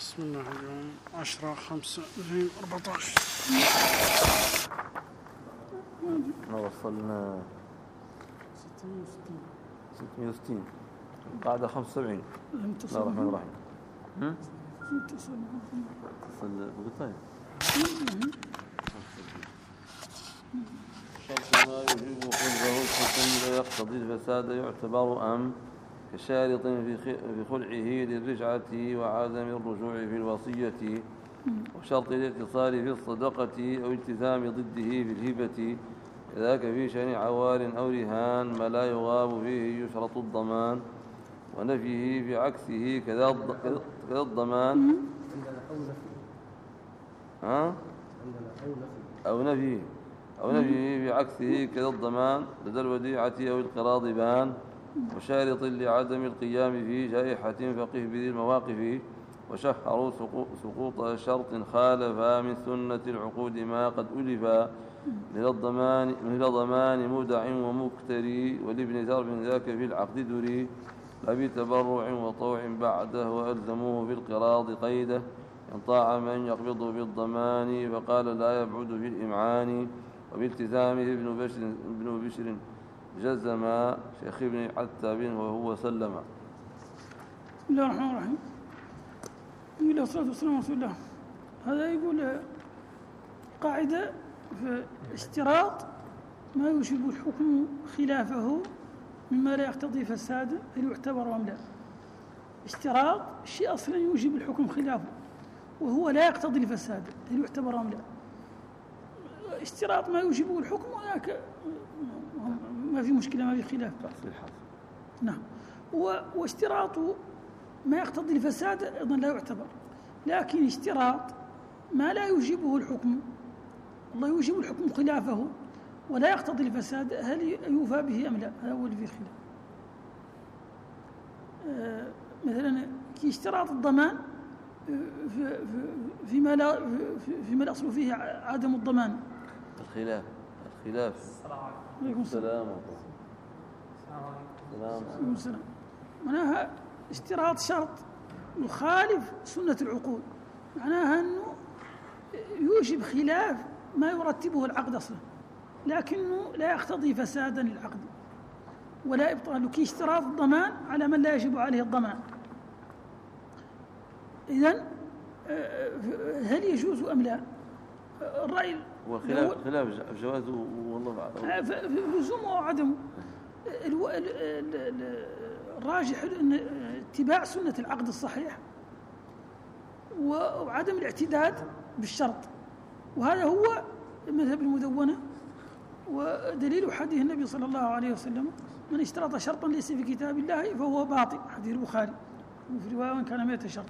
بسم الله اليوم 10/5/2014. ما وصلنا 660 قاعدة 75. بسم الله الرحمن الرحيم. اتصل بغطاية شرط ما يجيب خلفه الحكم لا يقتضي الفساد يعتبر أم كشارط في خلعه للرجعة وعدم الرجوع في الوصية وشرط الاتصال في الصدقة أو التزام ضده في الهبة ذاك في شأن عوار أو رهان ما لا يغاب فيه يشرط الضمان ونفيه في عكسه كذا الضمان أو نفيه في عكسه كذا الضمان لدى الوديعة أو القراض بان وشارط لعدم القيام في جائحة فقه بذي المواقف وشهروا سقوط شرط خالف من سنة العقود ما قد ألف مثل ضمان مودع ومكتري ولابن زرب ذاك في العقد دري أبي تبرع وطوع بعده وألزموه بالقراض قيده إن طاع من يقبض بالضمان فقال لا يبعد في الإمعان وبالتزامه ابن بشر جزم شيخ ابن عتاب وهو سلم. بسم الله الرحمن الرحيم. يقول الصلاة والسلام على رسول الله. هذا يقول قاعدة في اشتراط ما يوجب الحكم خلافه مما لا يقتضي فساد هل يعتبر أم لا. اشتراط شيء أصلا يوجب الحكم خلافه وهو لا يقتضي الفساد هل يعتبر أم لا. اشتراط ما يوجبه الحكم وذاك ما في مشكلة ما في خلاف. نعم. واشتراط ما يقتضي الفساد أيضا لا يعتبر، لكن اشتراط ما لا يوجبه الحكم الله يوجب الحكم خلافه ولا يقتضي الفساد هل يوفى به أم لا، هذا هو اللي فيه خلاف. مثلا كاشتراط الضمان فيما الأصل فيه عدم الضمان. الخلاف عليكم السلام. معناها اشتراط شرط يخالف سنة العقود، معناها أنه يوجب خلاف ما يرتبه العقد أصلا، لكنه لا يقتضي فسادا للعقد ولا إبطاله كاشتراط الضمان على من لا يجب عليه الضمان. إذن هل يجوز أم لا؟ الرأي وخلاف جوازه والله أعلم. لزومه وعدمه الراجح أن اتباع سنة العقد الصحيح وعدم الاعتداد بالشرط، وهذا هو مذهب المدونة ودليل حديث النبي صلى الله عليه وسلم من اشترط شرطا ليس في كتاب الله فهو باطل، حديث البخاري، وفي رواية من كان 100 شرط.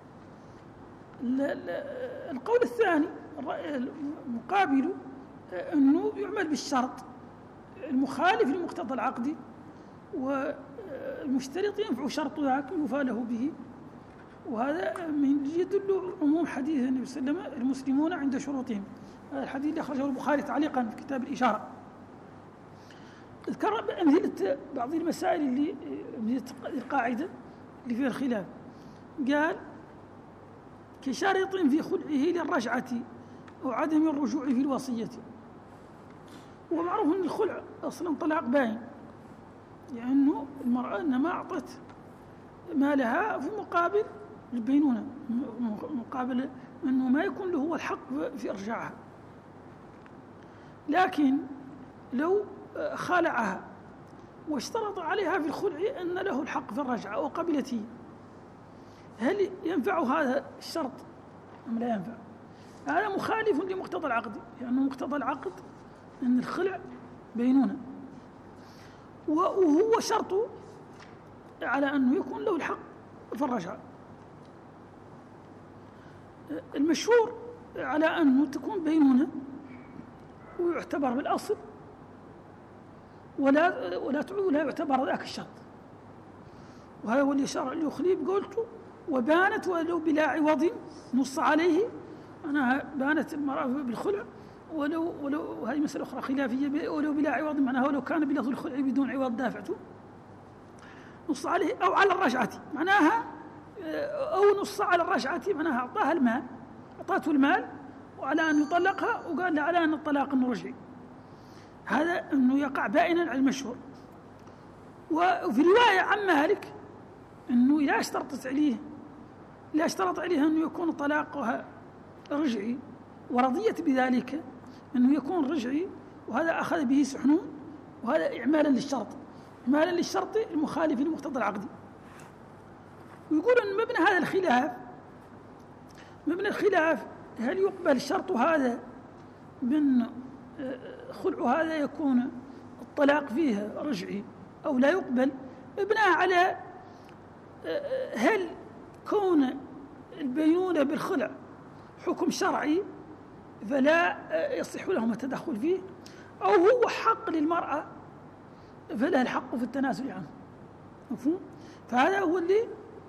القول الثاني المقابل أنه يعمل بالشرط المخالف لمقتضى العقد والمشترط ينفع شرط ذاك يوفى له به، وهذا من يدل عموم حديث النبي صلى الله عليه وسلم المسلمون عند شروطهم. هذا الحديث اللي أخرجه البخاري تعليقا في كتاب الإشارة. ذكر أمثلة بعض المسائل اللي القاعدة اللي فيها الخلاف، قال كشارط في خلعه للرجعة أو عدم الرجوع في الوصية. ومعروف أن الخلع أصلا طلاق باين، يعني أنه المرأة إنما أعطت مالها في مقابل البينونة، مقابل أنه ما يكون له هو الحق في إرجاعها. لكن لو خالعها واشترط عليها في الخلع أن له الحق في الرجعة وقبلته، هل ينفع هذا الشرط أم لا ينفع؟ هذا مخالف لمقتضى العقد، لأنه يعني مقتضى العقد أن الخلع بينونة، وهو شرط على أنه يكون له الحق في الرجعة. المشهور على أنه تكون بينونة ويعتبر بالأصل ولا يعتبر ذاك الشرط، وهذا هو اللي شرع اليخلي بقولته وبانت ولو بلا عوض نص عليه. معناها بانت المرأة بالخلع ولو هذه مسألة أخرى خلافية، ولو بلا عوض معناها ولو كان بلفظ الخلع بدون عوض دافعته نص عليه أو على الرجعة، معناها أو نص على الرجعة، معناها أعطاها المال، أعطته المال وعلى أن يطلقها، وقال له على أن الطلاق إنه رجعي. هذا إنه يقع بائنا على المشهور. وفي رواية عن مالك إنه إذا اشترط عليه أنه يكون طلاقها رجعي ورضيت بذلك أنه يكون رجعي، وهذا أخذ به سحنون، وهذا إعمالا للشرط المخالف لمقتضى العقد. ويقول أن مبنى الخلاف هل يقبل الشرط هذا من خلع هذا يكون الطلاق فيها رجعي أو لا يقبل، مبناه على هل كون البينونة بالخلع حكم شرعي فلا يصح لهم التدخل فيه، أو هو حق للمرأة فلها الحق في التنازل عنه. مفهوم؟ فهذا هو اللي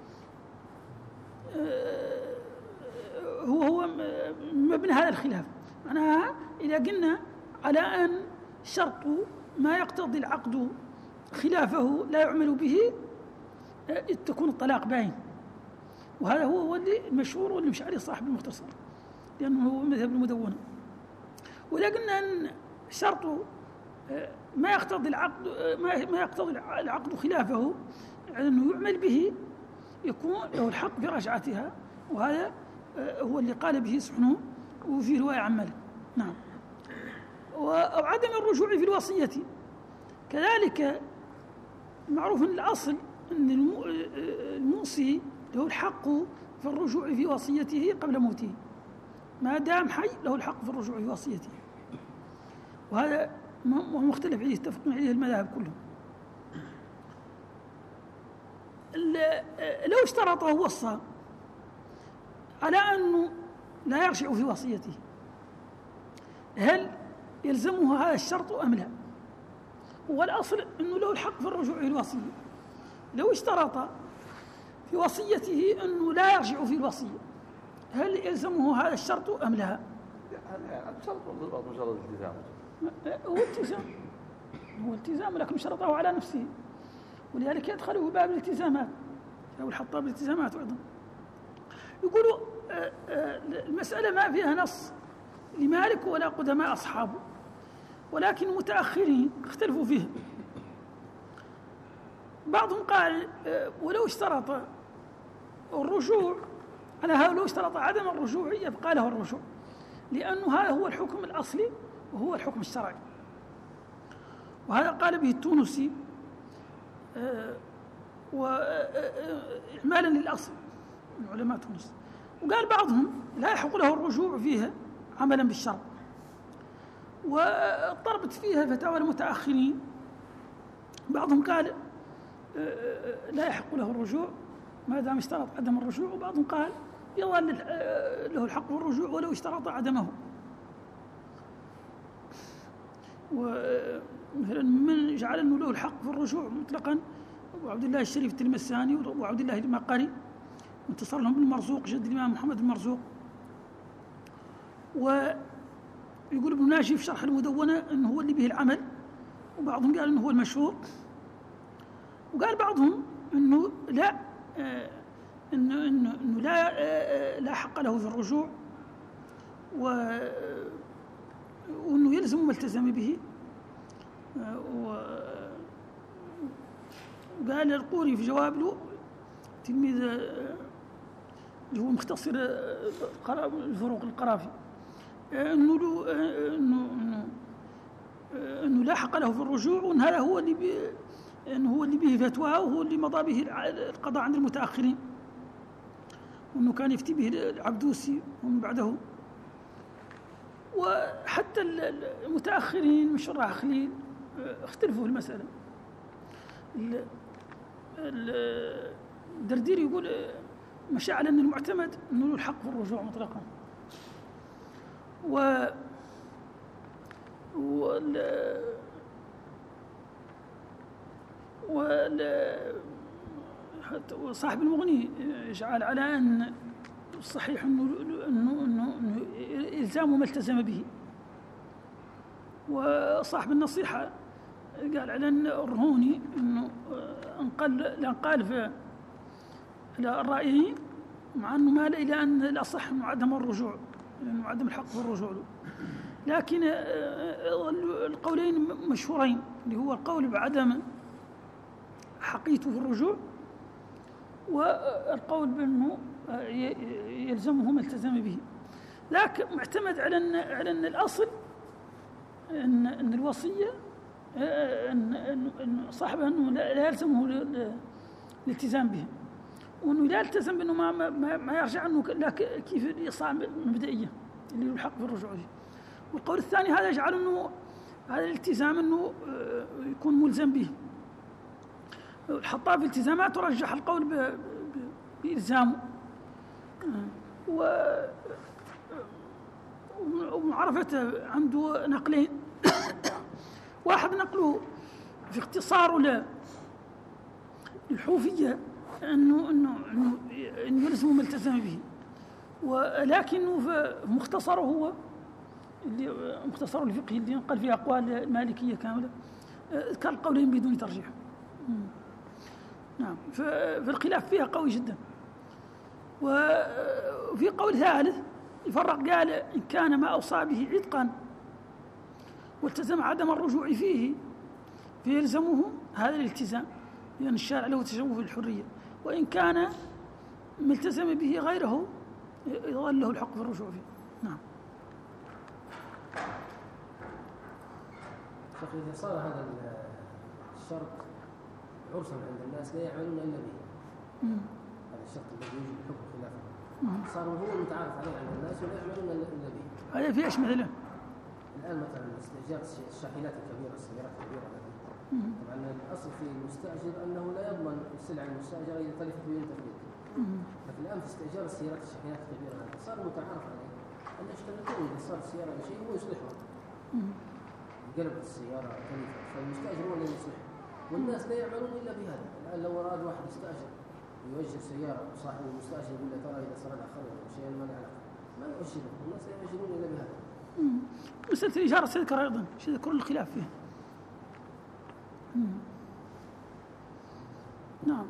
هو مبنى هذا الخلاف. معناها إذا قلنا على أن شرط ما يقتضي العقد خلافه لا يعمل به تكون الطلاق باين، وهذا هو اللي المشهور واللي مش عليه صاحب المختصر، لأنه هو مذهب المدونة. وإذا قلنا أن شرط ما يقتضي العقد خلافه أنه يعمل به يكون له الحق برجعتها، وهذا هو اللي قال به سحنون وفي رواية عن مالك. نعم. أو عدم الرجوع في الوصية كذلك معروف أن الأصل أن الموصي له الحق في الرجوع في وصيته قبل موته، ما دام حي له الحق في الرجوع في وصيته، وهذا مختلف عليه، يتفقون عليه المذاهب كلهم. لو اشترط ووصى على أنه لا يرجع في وصيته، هل يلزمه هذا الشرط أم لا؟ والأصل أنه له الحق في الرجوع في الوصية. لو اشترط في وصيته أنه لا يرجع في الوصية، هل يلزمه هذا الشرط أم لا؟ الشرط بالضبط مجرد التزام. هو التزام لكن شرطه على نفسه، ولذلك يدخله باب الالتزامات أو الحطاب الالتزامات أيضا. يقولوا المسألة ما فيها نص لمالك ولا قدماء أصحابه، ولكن المتأخرين اختلفوا فيه. بعضهم قال ولو اشترط الرجوع على هذا، لو اشترط عدم الرجوع يبقى له الرجوع، لأنه هذا هو الحكم الأصلي وهو الحكم الشرعي. وهذا قال به التونسي وإعمالا للأصل من علماء تونس. وقال بعضهم لا يحق له الرجوع فيها عملا بالشرع، واضطربت فيها فتاوى المتأخرين. بعضهم قال لا يحق له الرجوع ما دام اشترط عدم الرجوع، وبعضهم قال يظل له الحق في الرجوع ولو اشترط عدمه. ومثلا من جعل انه له الحق في الرجوع مطلقا ابو عبد الله الشريف التلمساني وابو عبد الله المقري، وانتصر لهم بالمرزوق جد الامام محمد المرزوق. ويقول ابن ناجي في شرح المدونة انه هو اللي به العمل، وبعضهم قال انه هو المشهور، وقال بعضهم انه لا انه لا حق له في الرجوع، وانه يلزم ما التزم به. وقال القوري في جواب له تلميذ اللي هو مختصر الفروق القرافي انه لا حق له في الرجوع، وان هذا هو اللي به فتواه، وهو اللي مضى به القضاء عند المتاخرين، وانه كان يفتي به العبدوسي ومن بعده. وحتى المتاخرين من شراح خليل اختلفوا في المساله. الدردير يقول مشى على ان المعتمد انه له الحق في الرجوع مطلقا. وصاحب المغني يجعل على ان الصحيح انه الزام ما التزم به. وصاحب النصيحه قال على ان الرهوني انه انقل في الرأيين، مع أنه مال إلى أن الأصح أنه عدم الرجوع، لأنه عدم الحق في الرجوع له. لكن القولين مشهورين، اللي هو القول بعدم حقيته في الرجوع، والقول بأنه يلزمه ما التزم به. لكن معتمد على أن الأصل أن الوصية أن صاحبها أنه لا يلزمه الالتزام به، وأنه لا يلتزم بأنه ما يرجع عنه كيف الإصلاح المبدئية اللي له الحق في الرجوع فيه. والقول الثاني هذا يجعل أنه هذا الالتزام أنه يكون ملزم به. الحطاب في التزامات ورجح القول بإلزامه. ومعرفته عنده نقلين. واحد نقله في اختصاره للحوفية أنه يلزم ما التزم به، ولكنه في مختصره هو اللي مختصره الفقهي اللي نقل فيه أقوال المالكية كاملة كان القولين بدون ترجيح. نعم، فالخلاف فيها قوي جدا. وفي قول ثالث يفرق، قال إن كان ما أوصى به عتقا والتزم عدم الرجوع فيه فيلزمه هذا الالتزام، لأن الشارع له تشوف الحرية، وإن كان ملتزم به غيره يظل له الحق في الرجوع فيه. نعم. شيخ، إذا صار هذا الشرط عرفا عند الناس لا يعملون إلا به، هذا الشرط الذي يوجب الحكم خلافه صار هو المتعارف عليه عند الناس ولا يعملون إلا به. هذا في إيش مثله؟ الآن مثلا استئجار الشاحنات الكبيرة، السيارات الكبيرة هذه، طبعا الأصل في المستأجر أنه لا يضمن السلعة المستأجرة إذا تلفت بدون تفريط. لكن الآن في استئجار السيارات الشاحنات الكبيرة هذه صار متعارف عليه أن يشترطون إذا صار السيارة شيء هو يصلحها. قلب السيارة تلفت فالمستأجر هو الذي يصلحها، والناس لا يعملون إلا بهذا. الآن لو أراد واحد يستأجر يؤجر سيارة وصاحب المستأجر يقول له ترى إذا صار لها خلل أو شيء ما له علاقة، ما يؤجره، والناس لا يؤجرون إلا بهذا. مسألة الإجارة سيذكر أيضا، سيذكر الخلاف فيه. نعم.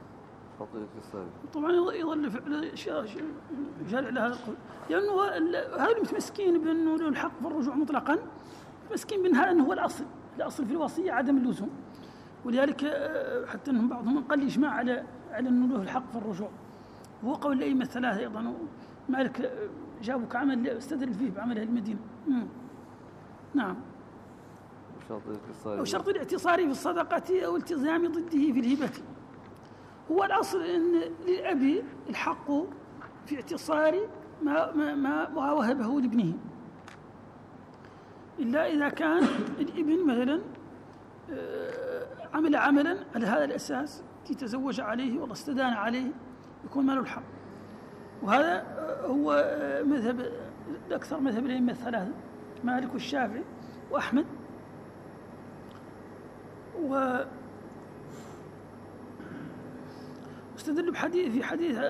طبعا يظل فعل جارع على هذا القول، لأنه هذول المتمسكين بأنه له الحق في الرجوع مطلقا متمسكين بأن هذا أنه هو الأصل في الوصية عدم اللزوم، ولذلك حتى أنهم بعضهم قال إجماع على أنه له الحق في الرجوع، وهو قول الأئمة الثلاثة أيضا. مالك جابوا كعمل استدل فيه بعمل أهل المدينة. نعم. أو شرط الاعتصاري في الصدقة أو التزام ضده في الهبة. هو الأصل أن للأب الحق في اعتصار ما وهبه لابنه، إلا إذا كان الابن مثلا عمل عملا على هذا الأساس تزوج عليه والله استدان عليه يكون ماله الحق. وهذا هو مذهب أكثر مذهب الأئمة الثلاثة، مالك والشافعي وأحمد. واستدل في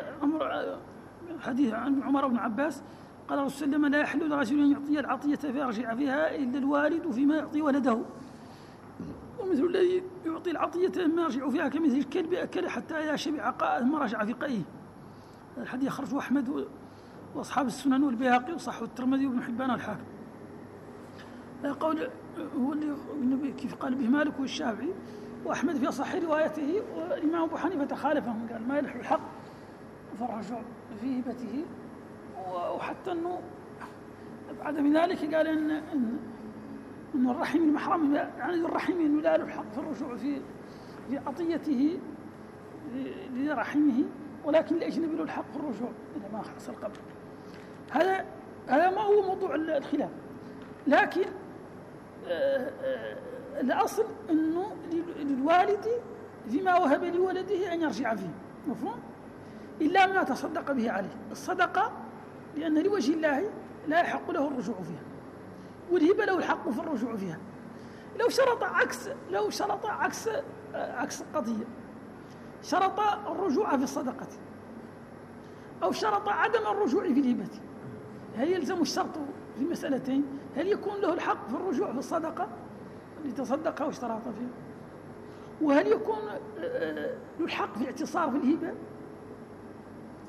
حديث عن عمر بن عباس قال الرسول صلى الله عليه وسلم لا يحل لرجل أن يعطي العطية فيرجع فيها إلا الوالد فيما يعطي ولده، ومثل الذي يعطي العطية ما يرجع فيها كمثل الكلب أكل حتى إذا شبع قاء ثم رجع في قيه. الحديث أخرجه أحمد وأصحاب السنن والبيهقي وصححه الترمذي وابن حبان والحاكم. قول هو اللي كيف قال به مالك والشافعي وأحمد في أصح روايته، والإمام أبو حنيفة خالفهم قال ما يلح الحق في الرجوع في هبته، وحتى أنه بعد من ذلك قال أن الرحم المحرم يعني الرحم أنه لا له الحق في الرجوع في عطيته لرحمه، ولكن الأجنبي له الحق في الرجوع إذا ما حصل قبل. هذا ما هو موضوع الخلاف، لكن الأصل أنه للوالد فيما وهب لولده أن يرجع فيه، مفهوم؟ إلا ما تصدق به عليه. الصدقة لأن لوجه الله لا يحق له الرجوع فيها، والهبة له الحق في الرجوع فيها. لو شرط عكس القضية، شرط الرجوع في الصدقة أو شرط عدم الرجوع في الهبة، هل يلزم الشرط في مسألتين؟ هل يكون له الحق في الرجوع في الصدقة اللي تصدق واشترط فيها، وهل يكون له الحق في الاعتصار في الهبة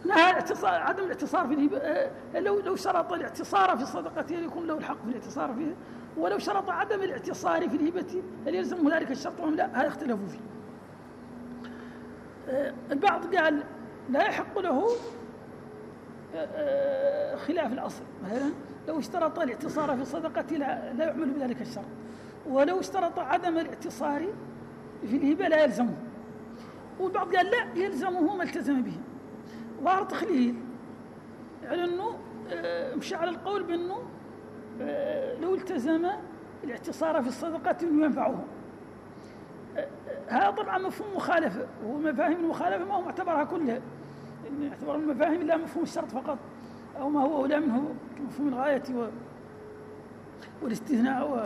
عدم الاعتصار في الهبة. لو شرط الاعتصار في الصدقة هل يكون له الحق في الاعتصار فيها؟ ولو شرط عدم الاعتصار في الهبة هل يلزمه ذلك الشرط أم لا؟ هذا اختلفوا فيه. البعض قال لا يحق له خلاف الأصل، مثلا لو اشترط الاعتصار في الصدقة لا يعمل بذلك الشرط، ولو اشترط عدم الاعتصار في الهبة لا يلزمه. والبعض قال لا يلزمه ما التزم به. ظهر تخليل على أنه مشى على القول بأنه لو التزم الاعتصار في الصدقة أنه ينفعه. هذا طبعا مفهوم مخالفة، ومفاهيم المخالفة ما هو معتبرها كلها، إن يعتبر المفاهيم لا مفهوم الشرط فقط أو ما هو أولى منه مفهوم الغاية والاستثناء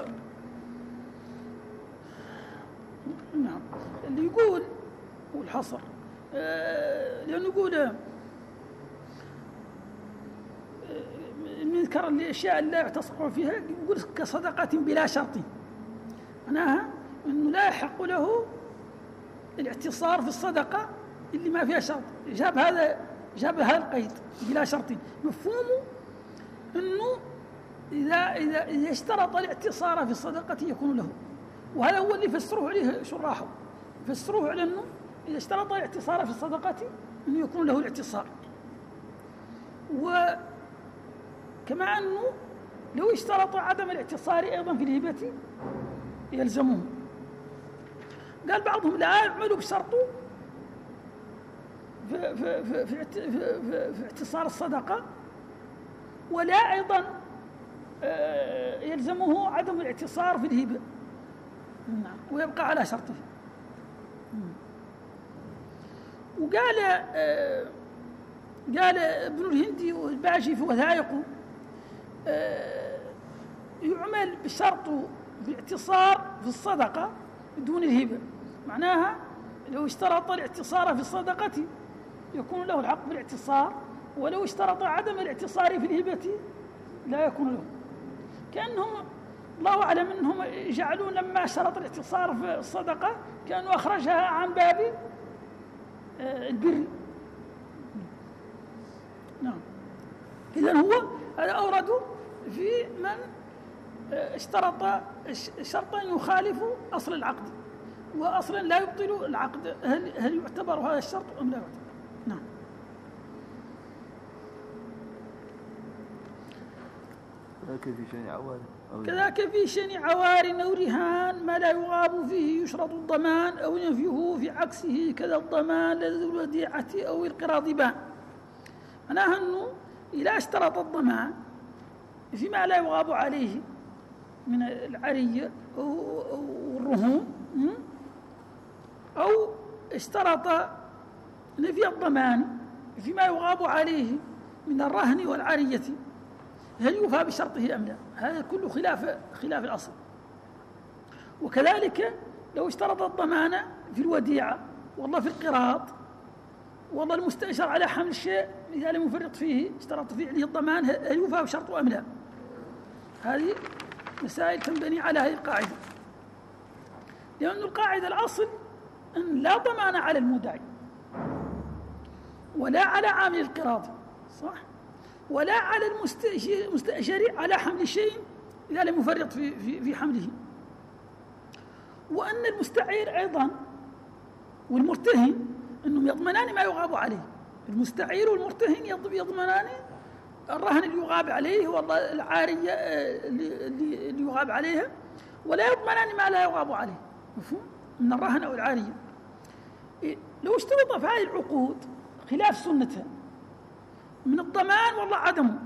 نعم. اللي يقول والحصر لأنه يقول نذكر الأشياء اللي لا يعتصر فيها، يقول كصدقة بلا شرط، معناها أنه لا يحق له الاعتصار في الصدقة اللي ما فيها شرط. جاب هذا القيد بلا شرط، مفهومه أنه إذا اشترط الاعتصار في الصدقة يكون له، وهذا هو اللي فسروه عليه شراحه، فسروه على أنه إذا اشترط الاعتصار في الصدقة أنه يكون له الاعتصار، وكما أنه لو اشترط عدم الاعتصار أيضا في الهبة يلزمه. قال بعضهم لا يعملوا بشرطه في اعتصار الصدقة، ولا أيضا يلزمه عدم الاعتصار في الهبة، ويبقى على شرطه. وقال ابن الهندي والباجي في وثائقه يعمل بشرط في الاعتصار في الصدقة دون الهبة، معناها لو اشترط الاعتصار في الصدقة يكون له الحق بالاعتصار، ولو اشترط عدم الاعتصار في الهبة لا يكون له. كأنهم الله أعلم أنهم يجعلون لما شرط الاعتصار في الصدقة كأنه أخرجها عن باب البر. نعم. إذن هو هذا أورده في من اشترط شرطا يخالف أصل العقد، وأصلا لا يبطل العقد. هل يعتبر هذا الشرط أم لا يعتبر؟ نعم. كذاك في شن عوار أو رهان ما لا يغاب فيه يشرط الضمان أو ينفيه في عكسه، كذا الضمان لذو الوديعة أو القراض بان. معناها أنه إذا اشترط الضمان فيما لا يغاب عليه من العرية أو الرهون، أو اشترط نفي الضمان فيما يغاب عليه من الرهن والعرية، هل يوفى بشرطه أم لا؟ هذا كله خلاف الأصل. وكذلك لو اشترط الضمان في الوديعة والله في القراض، والله المستأجر على حمل الشيء إذا لم يفرط فيه اشترط فيه عليه الضمان، هل يوفى بشرطه أم لا؟ هذه مسائل تنبني على هذه القاعدة، لأن القاعدة الأصل أن لا ضمان على المدعي ولا على عامل القراض، صح؟ ولا على المستأجر على حمل شيء إذا لم يفرط في حمله، وأن المستعير أيضا والمرتهن أنهم يضمنان ما يغاب عليه. المستعير والمرتهن يضمنان الرهن اللي يغاب عليه والله العارية اللي يغاب عليها، ولا يضمنان ما لا يغاب عليه، مفهوم؟ من الرهن أو العارية. لو اشترط في هذه العقود خلاف سنتها من الضمان والله عدمه،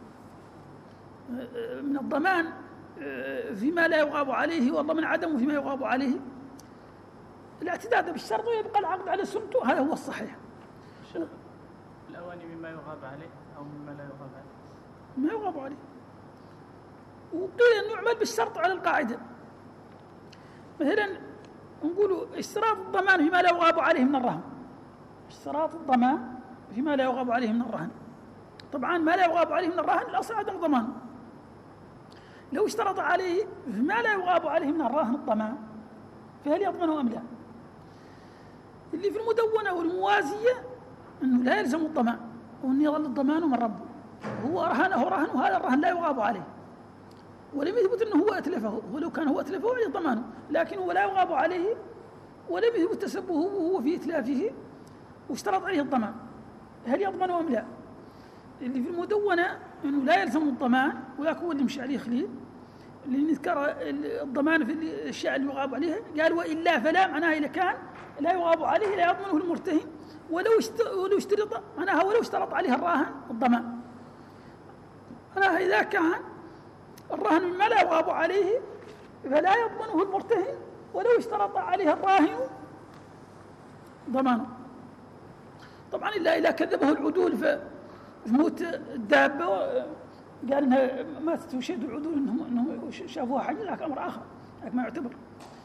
من الضمان فيما لا يغاب عليه والله من عدمه فيما يغاب عليه، الاعتداد بالشرط ويبقى العقد على سنته، هذا هو الصحيح. الأواني مما يغاب عليه أو مما لا يغاب عليه؟ ما يغاب عليه. وقيل أنه يعمل بالشرط على القاعدة، مثلا نقول اشتراط الضمان فيما لا يغاب عليه من الرهن، اشتراط الضمان فيما لا يغاب عليه من الرهن. طبعا ما لا يغاب عليه من الرهن الأصل عدم ضمانه. لو اشترط عليه فيما لا يغاب عليه من الرهن الضمان فهل يضمنه أم لا؟ اللي في المدونة والموازية أنه لا يلزم الضمان، وأن يظل الضمان من ربه، هو رهنه رهن، وهذا الرهن لا يغاب عليه، ولم يثبت أنه هو أتلفه، ولو كان هو أتلفه عليه ضمانه، لكن هو لا يغاب عليه، ولم يثبت تسببه وهو في إتلافه، واشترط عليه الضمان. هل يضمن أم لا؟ اللي في المدونة أنه لا يلزم الضمان، وذاك هو اللي مشي عليه خليل، اللي نذكر الضمان في الأشياء اللي يغاب عليها، قال وإلا فلا، معناها إذا كان لا يغاب عليه لا يضمنه المرتهن ولو اشترط، معناها ولو اشترط عليه الراهن الضمان. معناها إذا كان الرهن مما لا يغاب عليه فلا يضمنه المرتهن ولو اشترط عليه الراهن ضمانه. طبعا إلا إذا كذبه العدول في موت الدابة، قال إنها ماتت وشهدوا العدول إنهم شافوها حي، ذاك أمر آخر، ذاك ما يعتبر.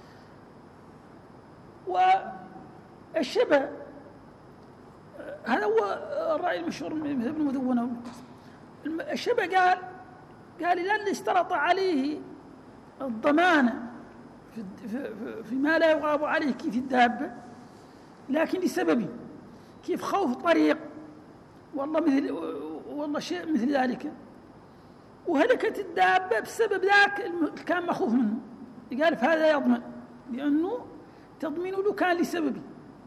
والشبه هذا هو الرأي المشهور من ابن المدونة. الشبه قال إذا اللي اشترط عليه الضمان في ما لا يغاب عليه كيف الدابة، لكن لسبب كيف خوف طريق والله شيء مثل ذلك، وهلكت الدابة بسبب ذاك كان مخوف منه، قال فهذا يضمن، لأنه تضمين له كان لسبب.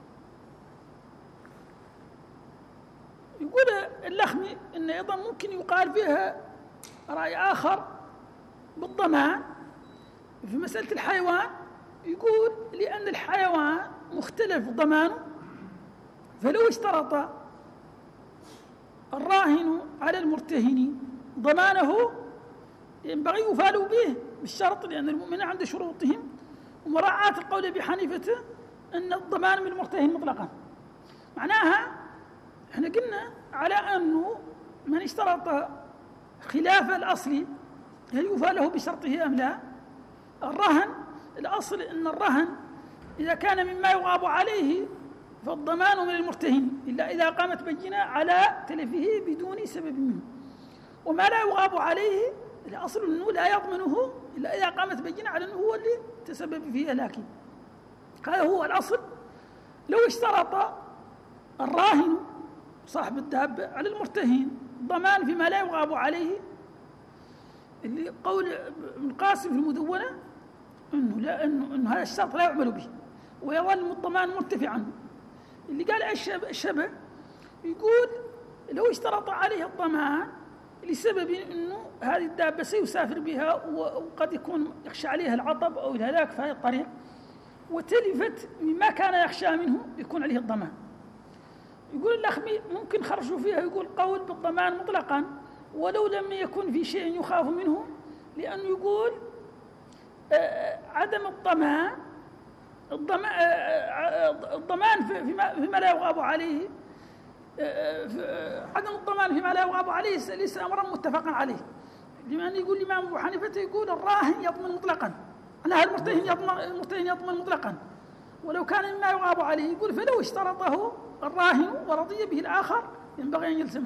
يقول اللخمي إن أيضا ممكن يقال فيها رأي آخر بالضمان في مسألة الحيوان، يقول لأن الحيوان مختلف ضمانه، فلو اشترط الراهن على المرتهن ضمانه ينبغي يفال به بالشرط، لأن المؤمنين عند شروطهم، ومراعاة القول أبي حنيفة أن الضمان من المرتهن مطلقا. معناها احنا قلنا على أنه من اشترط خلاف الأصل هل يفال له بشرطه أم لا؟ الرهن الأصل أن الرهن إذا كان مما يغاب عليه فالضمان من المرتهن إلا إذا قامت بينة على تلفه بدون سبب منه، وما لا يغاب عليه الأصل أنه لا يضمنه إلا إذا قامت بينة على أنه هو اللي تسبب فيه، لكن هذا هو الأصل. لو اشترط الراهن صاحب الدابة على المرتهن ضمان فيما لا يغاب عليه، اللي قول ابن القاسم في المدونة إنه هذا الشرط لا يعمل به ويظل الضمان مرتفعا. اللي قال الشبه يقول لو اشترط عليه الضمان لسبب أنه هذه الدابة سيسافر بها وقد يكون يخشى عليها العطب أو الهلاك في هذه الطريق، وتلفت مما كان يخشى منه يكون عليه الضمان. يقول اللخمي ممكن خرجوا فيها، يقول قول بالضمان مطلقا ولو لم يكن في شيء يخاف منه، لأنه يقول عدم الضمان فيما لا يغاب عليه، عدم الضمان فيما لا يغاب عليه ليس أمرا متفقا عليه، لمن يقول الإمام أبو حنيفة يقول الراهن يضمن مطلقا، أنها المرتهن يضمن مطلقا ولو كان مما يغاب عليه، يقول فلو اشترطه الراهن ورضي به الآخر ينبغي أن يلزمه.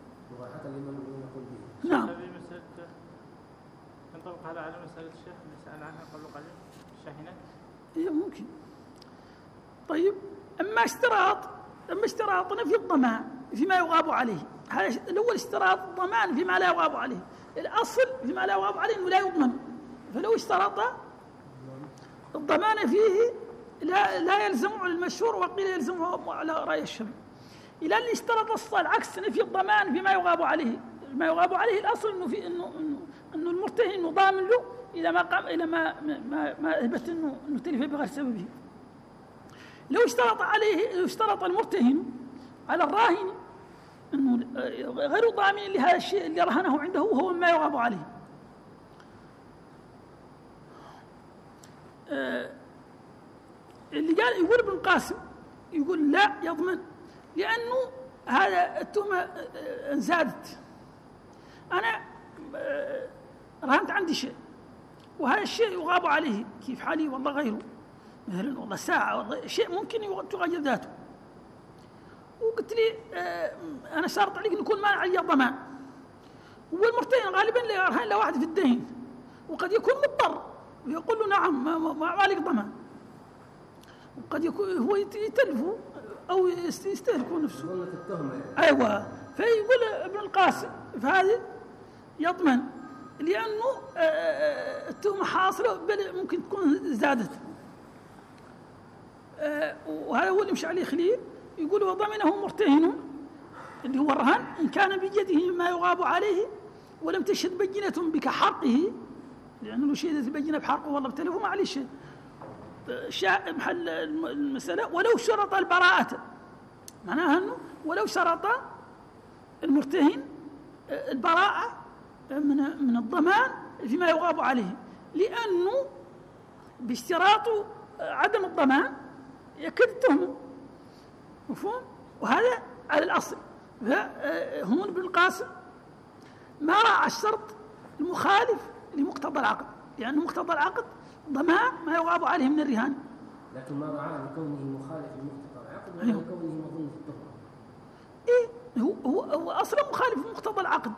نعم. ينطبق هذا على مسألة الشيخ اللي سأل عنها قبل قليل الشاحنات؟ إيه ممكن. طيب أما اشتراط نفي الضمان فيما يغاب عليه، هذا الأول اشتراط الضمان فيما لا يغاب عليه، الأصل فيما لا يغاب عليه أنه لا يضمن، فلو اشترط الضمان فيه لا يلزم على المشهور، وقيل يلزمه على رأي الشبه. إلى أن اشترط العكس نفي الضمان فيما يغاب عليه، ما يغاب عليه الأصل إنه المرتهن إنه ضامن له إذا ما قام إلى ما أثبت إنه تلف بغير سببه. لو اشترط المرتهن على الراهن إنه غير ضامن لهذا الشيء اللي رهنه عنده وهو ما يغاب عليه، اللي قال يقول ابن القاسم يقول لا يضمن، لأنه هذا التهمة زادت. أنا رهنت عندي شيء وهذا الشيء يغاب عليه، كيف حالي والله غيره، مثلا والله ساعة والله شيء ممكن تغير ذاته، وقلت لي أنا شرط عليك نكون ما علي ضمان، والمرتهن غالبا لا يرهن إلا واحد في الدين، وقد يكون مضطر ويقول له نعم ما عليك ضمان، وقد يكون هو يتلفه أو يستهلكوا نفسه. ظلت التهمة. أيوة، فيقول ابن القاسم فهذه يضمن لأنه التهمة حاصلة بل ممكن تكون زادت. وهذا هو اللي يمشي عليه خليل، يقول وضمنه مرتهن اللي هو الرهن إن كان بيده ما يغاب عليه ولم تشهد بينة بكحرقه، لأنه لو شهدت البينة بحرقه والله بتلفه معلش محل المسألة. ولو شرط البراءة، معناها أنه ولو شرط المرتهن البراءة من الضمان فيما يغاب عليه، لأنه باشتراط عدم الضمان يكاد التهمة، مفهوم؟ وهذا على الأصل. فهون ابن القاسم ما راعى الشرط المخالف لمقتضى العقد، لأن مقتضى العقد ضمان ما يغاب عليه من الرهان، لكن ما راعى لكونه مخالف لمقتضى العقد ولا لكونه مظنة التهمة. إيه هو أصلا مخالف لمقتضى العقد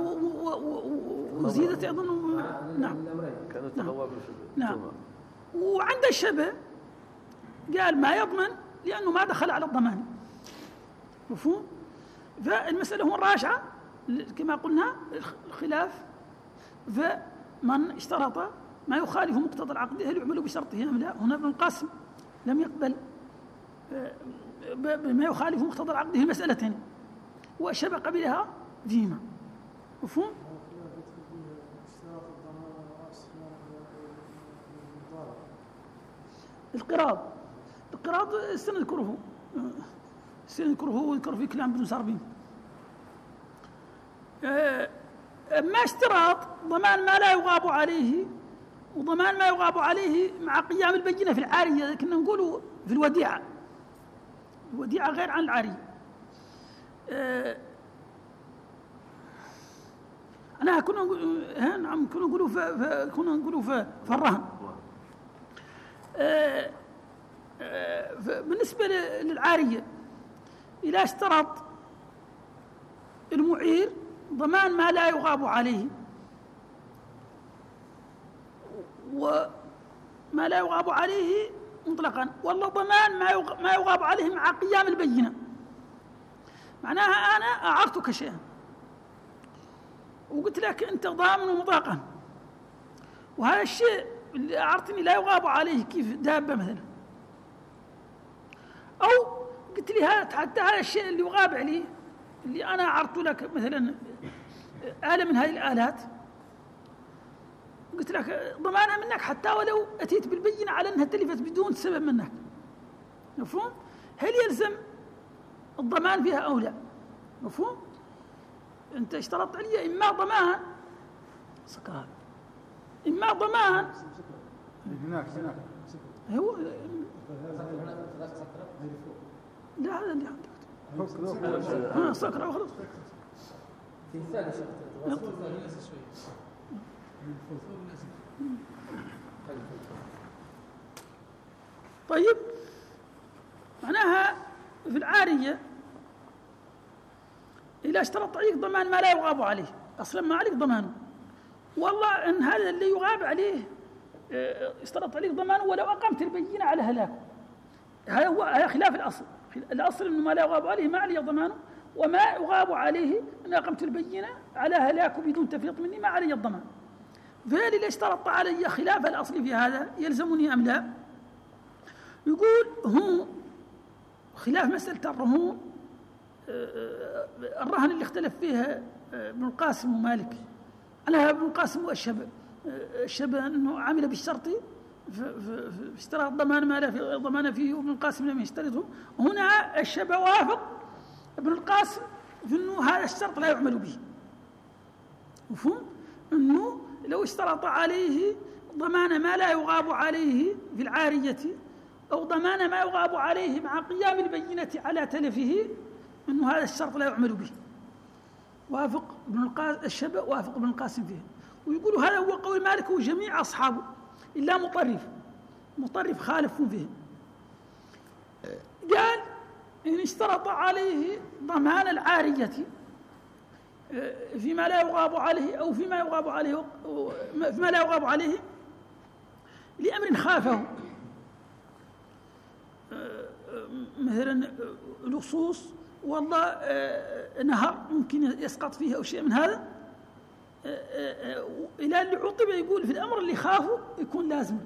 وزيدت أظن. نعم كان تغوى نعم. وعند الشبه قال ما يضمن لأنه ما دخل على الضمان، مفهوم؟ فالمسألة هو الراجعة كما قلنا الخلاف، فمن اشترط ما يخالف مقتضى العقد هل يعمل بشرطه أم لا؟ هنا ابن القاسم لم يقبل بما يخالف مقتضى العقد في المسألتين، والشبه قبلها فيما، مفهوم؟ القراض سنذكره ويذكر في كلام ابن سربين. أما اشتراط ضمان ما لا يغاب عليه وضمان ما يغاب عليه مع قيام البينة في العارية، كنا نقول في الوديعة غير عن العارية. أنا كنا نقولوا في الرهن. بالنسبة للعارية إذا اشترط المعير ضمان ما لا يغاب عليه وما لا يغاب عليه مطلقا، والله ضمان ما يغاب عليه مع قيام البينة، معناها أنا أعرتك شيئا وقلت لك أنت ضامن مطلقا، وهذا الشيء اللي أعرتني لا يغاب عليه كيف دابة مثلا، أو قلت لي حتى هذا الشيء اللي يغاب عليه اللي أنا أعرت لك مثلا آلة من هذه الآلات، قلت لك ضمانها منك حتى ولو أتيت بالبينة على أنها تلفت بدون سبب منك، مفهوم؟ هل يلزم الضمان فيها أو لا؟ مفهوم؟ أنت اشترطت علي إما ضمان سكران إما ضمان هناك هو لا هذا اللي عندك سكرة وخلص. في الثاني طيب معناها في العارية إذا اشترط عليك ضمان ما لا يغاب عليه، أصلا ما عليك ضمانه، والله إن هذا اللي يغاب عليه اشترط عليك ضمانه ولو أقمت البينة على هلاكه، هذا خلاف الأصل. الأصل إنه ما لا يغاب عليه ما علي ضمانه، وما يغاب عليه إن أقمت البينة على هلاكه بدون تفريط مني ما علي الضمان. فهل اللي اشترط علي خلاف الأصل في هذا يلزمني أم لا؟ يقول هو خلاف مسألة الرهون، الرهن اللي اختلف فيها ابن القاسم ومالك، على ابن القاسم والشبه أنه عمل بالشرط في اشتراط ضمان ما لا ضمان فيه، وابن القاسم لم يشترطه. هنا الشبه وافق ابن القاسم في أنه هذا الشرط لا يعمل به، مفهوم؟ أنه لو اشترط عليه ضمان ما لا يغاب عليه في العارية أو ضمان ما يغاب عليه مع قيام البينة على تلفه، أنه هذا الشرط لا يعمل به. وافق الشبه وافق ابن القاسم فيه، ويقول هذا هو قول مالك وجميع أصحابه إلا مطرف خالف فيه. قال إن اشترط عليه ضمان العارية فيما لا يغاب عليه أو فيما لا يغاب عليه لأمر خافه، مثلا لصوص والله نهر ممكن يسقط فيه أو شيء من هذا، إلى اللي عطب يقول في الأمر اللي خافه يكون لازم.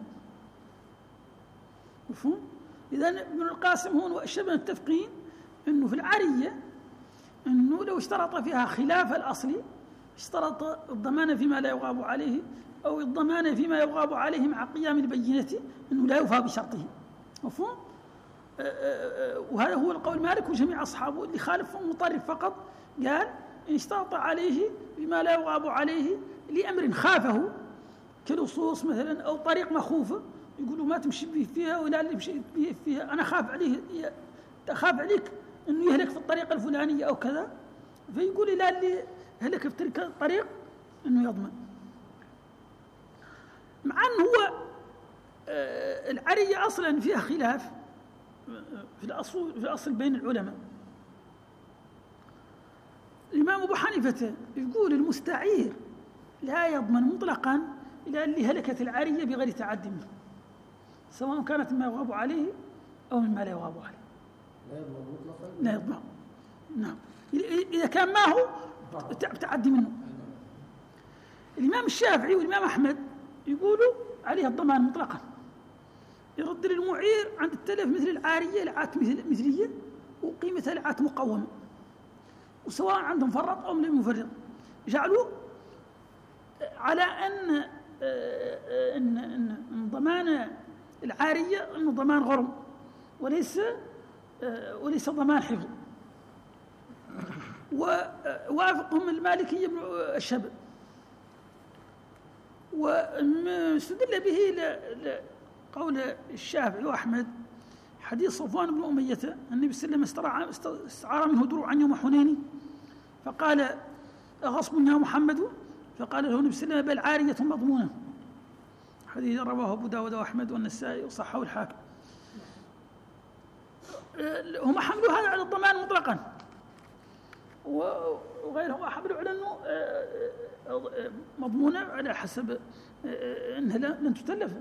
مفهوم؟ إذا ابن القاسم هون والشبه متفقين أنه في العارية أنه لو اشترط فيها خلاف الأصلي، اشترط الضمان فيما لا يغاب عليه أو الضمان فيما يغاب عليه مع قيام البينة، أنه لا يوفى بشرطه. مفهوم؟ وهذا هو القول مالك وجميع أصحابه. اللي خالف مطرف فقط قال إن اشترط عليه بما لا يغاب عليه لأمر خافه كلصوص مثلا أو طريق مخوفة، يقولوا ما تمشي به فيها ولا اللي مشي به فيها أنا خاف عليك أنه يهلك في الطريق الفلانية أو كذا، فيقول إلى اللي هلك في تلك الطريق أنه يضمن. مع أنه هو العرية أصلا فيها خلاف في الأصل بين العلماء. الإمام أبو حنيفة يقول المستعير لا يضمن مطلقا إلى اللي هلكت العرية بغير تعد منه، سواء كانت مما يغاب عليه أو مما لا يغاب عليه. لا يضمن مطلقا؟ لا يضمن، نعم، إذا كان ما هو تعدي منه. الإمام الشافعي والإمام أحمد يقولوا عليه الضمان مطلقا، يرد للمعير عند التلف مثل العارية لعات مثلية وقيمتها لعات مقومة، وسواء عندهم فرط أو لم يفرط. جعلوا على أن ضمان العارية أنه ضمان غرم وليس ضمان حفظ. ووافقهم المالكية بن الشبل، واستدل به قول الشافعي وأحمد حديث صفوان بن أمية النبي صلى الله عليه وسلم استعار منه دروعا يوم حنين، فقال أغصب يا محمد؟ فقال له النبي صلى الله عليه وسلم بل عارية مضمونة. حديث رواه أبو داود وأحمد والنسائي وصححه الحاكم. هم حملوا هذا على الضمان مطلقا، وغيرهم حملوا على أنه مضمونة على حسب أنها لن تتلف.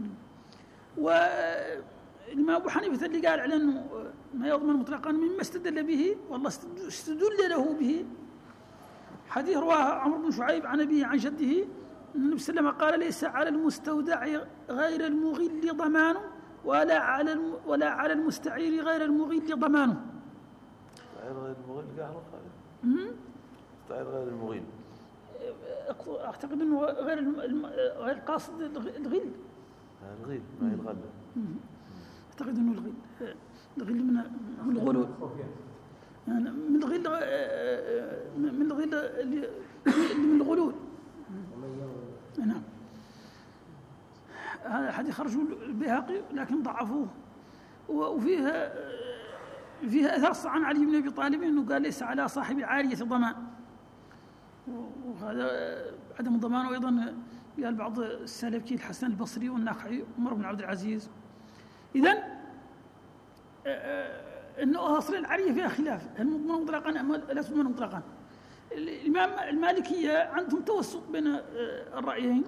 والإمام أبو حنيفة اللي قال على أنه ما يضمن مطلقا مما استدل به، والله استدل له به حديث رواه عمرو بن شعيب عن أبيه عن جده أن النبي صلى الله عليه وسلم قال ليس على المستودع غير المغل ضمانه ولا على المستعير غير المغل ضمانه. غير المغل قاعد خالد. مستعير غير المغل. أعتقد أنه غير القاصد الغل. الغل ما هي الغلة. أعتقد أنه الغل من الغلول، من الغل اللي من الغلول. نعم. هذا الحديث خرجه البيهقي لكن ضعفوه، وفيها أثر عن علي بن أبي طالب أنه قال ليس على صاحب عارية ضمان، وهذا عدم الضمان. وأيضا قال بعض السلف كالحسن البصري والنخعي وعمر بن عبد العزيز. إذن أنه أصل العارية فيها خلاف، هل مضمون مطلقا أم لا تضمن مطلقا؟ الإمام المالكية عندهم توسط بين الرأيين،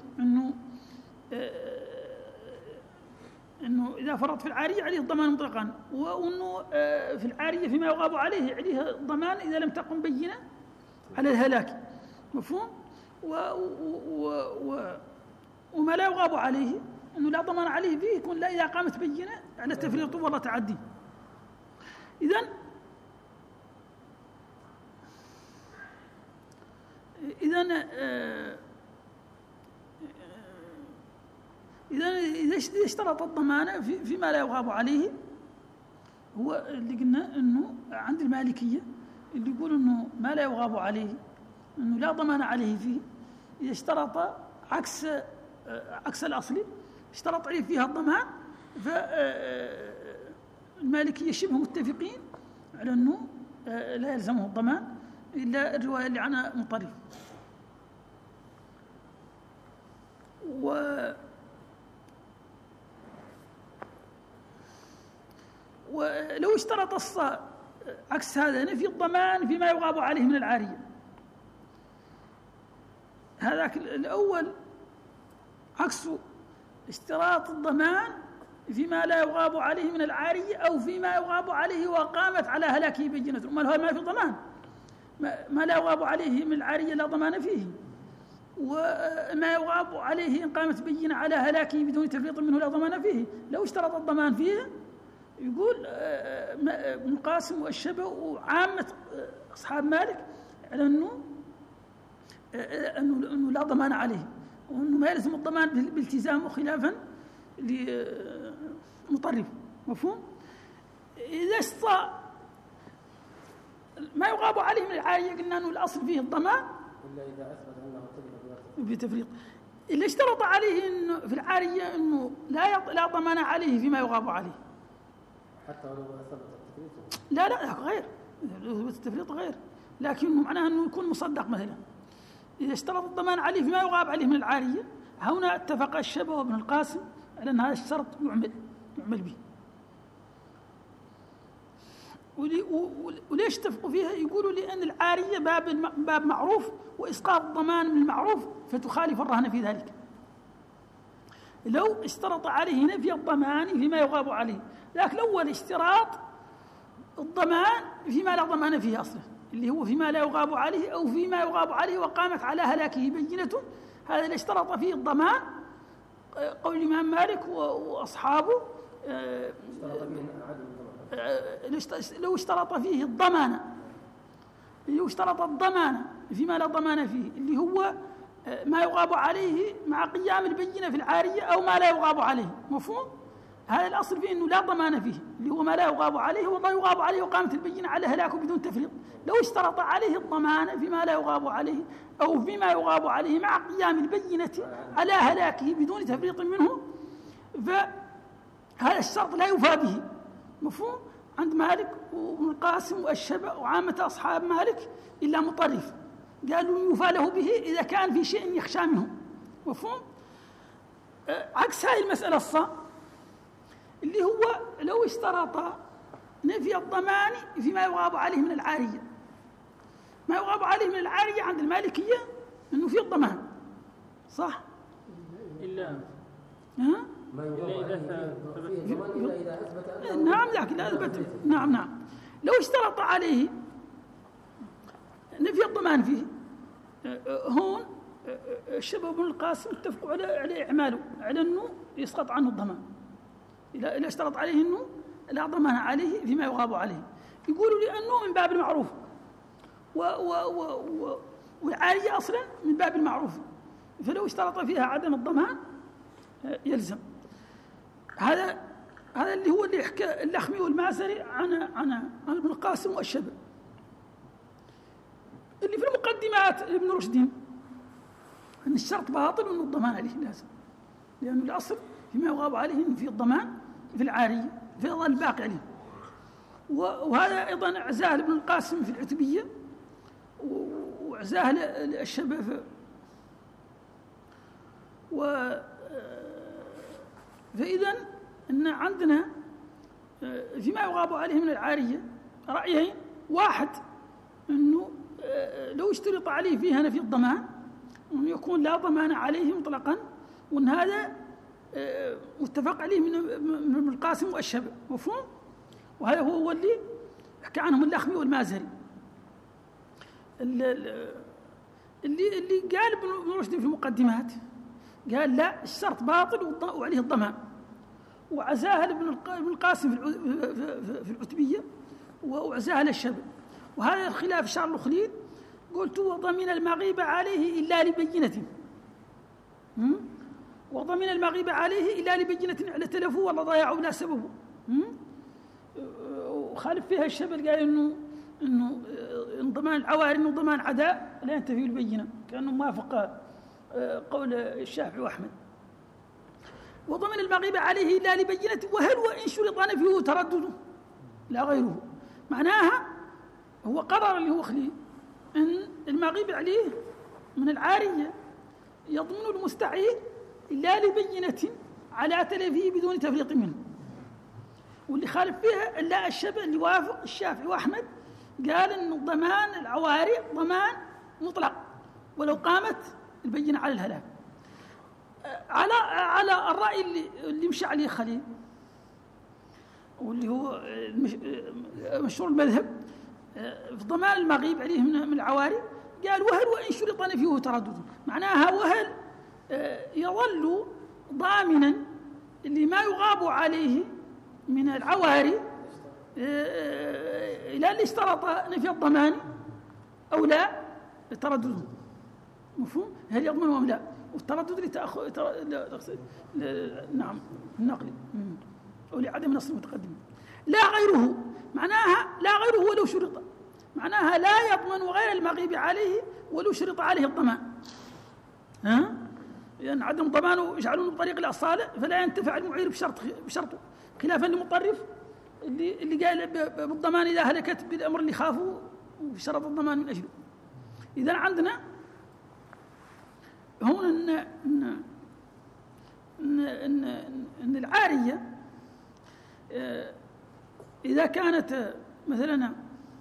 أنه إذا فرط في العارية عليه الضمان مطلقا، وأنه في العارية فيما يغاب عليه الضمان إذا لم تقم بينة على الهلاك. مفهوم؟ وما لا يغاب عليه أنه لا ضمان عليه فيه يكون لا إذا قامت بينة على تفريط ولا تعدي. إذن إذا اشترط الضمان فيما لا يغاب عليه، هو اللي قلنا أنه عند المالكية اللي يقول أنه ما لا يغاب عليه أنه لا ضمان عليه فيه، إذا اشترط عكس الأصلي اشترط عليه فيها الضمان، فالمالكية شبه متفقين على أنه لا يلزمه الضمان إلا الرواية اللي عنها مطرف. ولو اشترط عكس هذا نفي الضمان فيما يغاب عليه من العارية، هذاك الأول عكسه اشتراط الضمان فيما لا يغاب عليه من العارية أو فيما يغاب عليه وقامت على هلاكه بينة. ما في ضمان، ما لا يغاب عليه من العارية لا ضمان فيه، وما يغاب عليه إن قامت بينة على هلاكه بدون تفريط منه لا ضمان فيه. لو اشترط الضمان فيه يقول ابن القاسم والشبه وعامة أصحاب مالك على أنه لا ضمان عليه، وأنه ما يلزم الضمان بالالتزام خلافا لمطرف. مفهوم؟ إذا ما يغاب عليه من العارية قلنا أنه الأصل فيه الضمان إلا إذا أثبت أنه بتفريط. إلا اشترط عليه إنه في العارية أنه لا ضمان عليه فيما يغاب عليه حتى ولو أثبت التفريط. لا غير التفريط غير، لكنه معناه أنه يكون مصدق. مثلا إذا اشترط الضمان عليه فيما يغاب عليه من العارية، هنا اتفق الشبه وابن القاسم على أن هذا الشرط يعمل به. وليش اتفقوا فيها؟ يقولوا لأن العارية باب معروف، وإسقاط الضمان من المعروف فتخالف الرهن في ذلك. لو اشترط عليه نفي الضمان فيما يغاب عليه، لكن الأول اشتراط الضمان فيما لا ضمان فيه أصلا، اللي هو فيما لا يغاب عليه أو فيما يغاب عليه وقامت على هلاكه بينة، هذا اللي اشترط فيه الضمان. قول الإمام مالك وأصحابه لو اشترط فيه الضمان، فيما لا ضمان فيه، اللي هو ما يغاب عليه مع قيام البينة في العارية أو ما لا يغاب عليه. مفهوم؟ هذا الأصل فيه أنه لا ضمان فيه، اللي هو ما لا يغاب عليه وما يغاب عليه وقامت البينة على هلاكه بدون تفريط. لو اشترط عليه الضمان فيما لا يغاب عليه أو فيما يغاب عليه مع قيام البينة على هلاكه بدون تفريط منه، فهذا الشرط لا يوفى به. مفهوم؟ عند مالك وابن القاسم والشبه وعامة أصحاب مالك إلا مطرف قالوا يوفى له به إذا كان في شيء يخشى منه. مفهوم؟ عكس هذه المسألة اللي هو لو اشترط نفي الضمان فيما يغاب عليه من العارية. ما يغاب عليه من العارية عند المالكية أنه في الضمان، صح؟ إلا ما يغاب عليه إلا إذا أثبت. نعم، لكن لا أثبت. نعم. لو اشترط عليه نفي الضمان فيه، هون الشباب بن القاسم اتفقوا على إعماله على أنه يسقط عنه الضمان. إذا اشترط عليه أنه لا ضمان عليه فيما يغاب عليه، يقولوا لأنه من باب المعروف، والعارية أصلا من باب المعروف، فلو اشترط فيها عدم الضمان يلزم. هذا اللي هو اللي حكى اللخمي والمازري عن ابن القاسم والشبه. اللي في المقدمات ابن رشد أن الشرط باطل وأن الضمان عليه لازم، لأن الأصل فيما يغاب عليه أن في الضمان في العارية فيظل الباقي عليه. وهذا أيضا أعزاه ابن القاسم في العتبية وأعزاه الشبه فإذا أن عندنا فيما يغاب عليه من العارية رأيين: واحد أنه لو اشترط عليه فيها نفي الضمان أنه يكون لا ضمان عليه مطلقا، وأن هذا متفق عليه من ابن القاسم والشبه. مفهوم؟ وهذا هو اللي حكى عنهم اللخمي والمازري. اللي قال ابن رشد في المقدمات قال لا، الشرط باطل وعليه الضمان، وعزاها ابن القاسم في العتبية وعزاها للشبه. وهذا الخلاف شارل خليل قلت: وضمن المغيب عليه إلا لبينة، وضمن المغيب عليه إلا لبينة على تلفه ولا ضياع ولا سببه. وخالف فيها الشبل قال إنه ضمان العواري إنه ضمان عداء لا ينتفي البينة، كأنه موافق قول الشافعي وأحمد. وضمن المغيب عليه إلا لبينة، وهل وإن شرط نفيه تردده لا غيره. معناها هو قرر اللي هو خليل أن المغيب عليه من العارية يضمن المستعير إلا لبينة على تلفيه بدون تفريط منه. واللي خالف فيها إلا الشبه اللي وافق الشافعي وأحمد قال إن ضمان العواري ضمان مطلق ولو قامت البينة على الهلاك. على الرأي اللي مشى عليه خليل واللي هو مشهور المذهب في ضمان المغيب عليه من العواري، قال وهل وإن شرط نفيه تردد، معناها وهل يظل ضامنا لما يغاب عليه من العواري إلى اللي اشترط نفي الضمان أو لا تردده. مفهوم؟ هل يضمن أم لا؟ والتردد نعم النقل أو لعدم نص المتقدم. لا غيره، معناها لا غيره ولو شرط، معناها لا يضمن غير المغيب عليه ولو شرط عليه الضمان. لأن يعني عدم ضمانه يجعلونه بطريق الأصالة، فلا ينتفع المعير بشرطه، خلافا للمطرف اللي قال بالضمان إذا هلكت بالأمر اللي خافوا وشرط الضمان من أجله. إذا عندنا هون إن العارية إذا كانت مثلا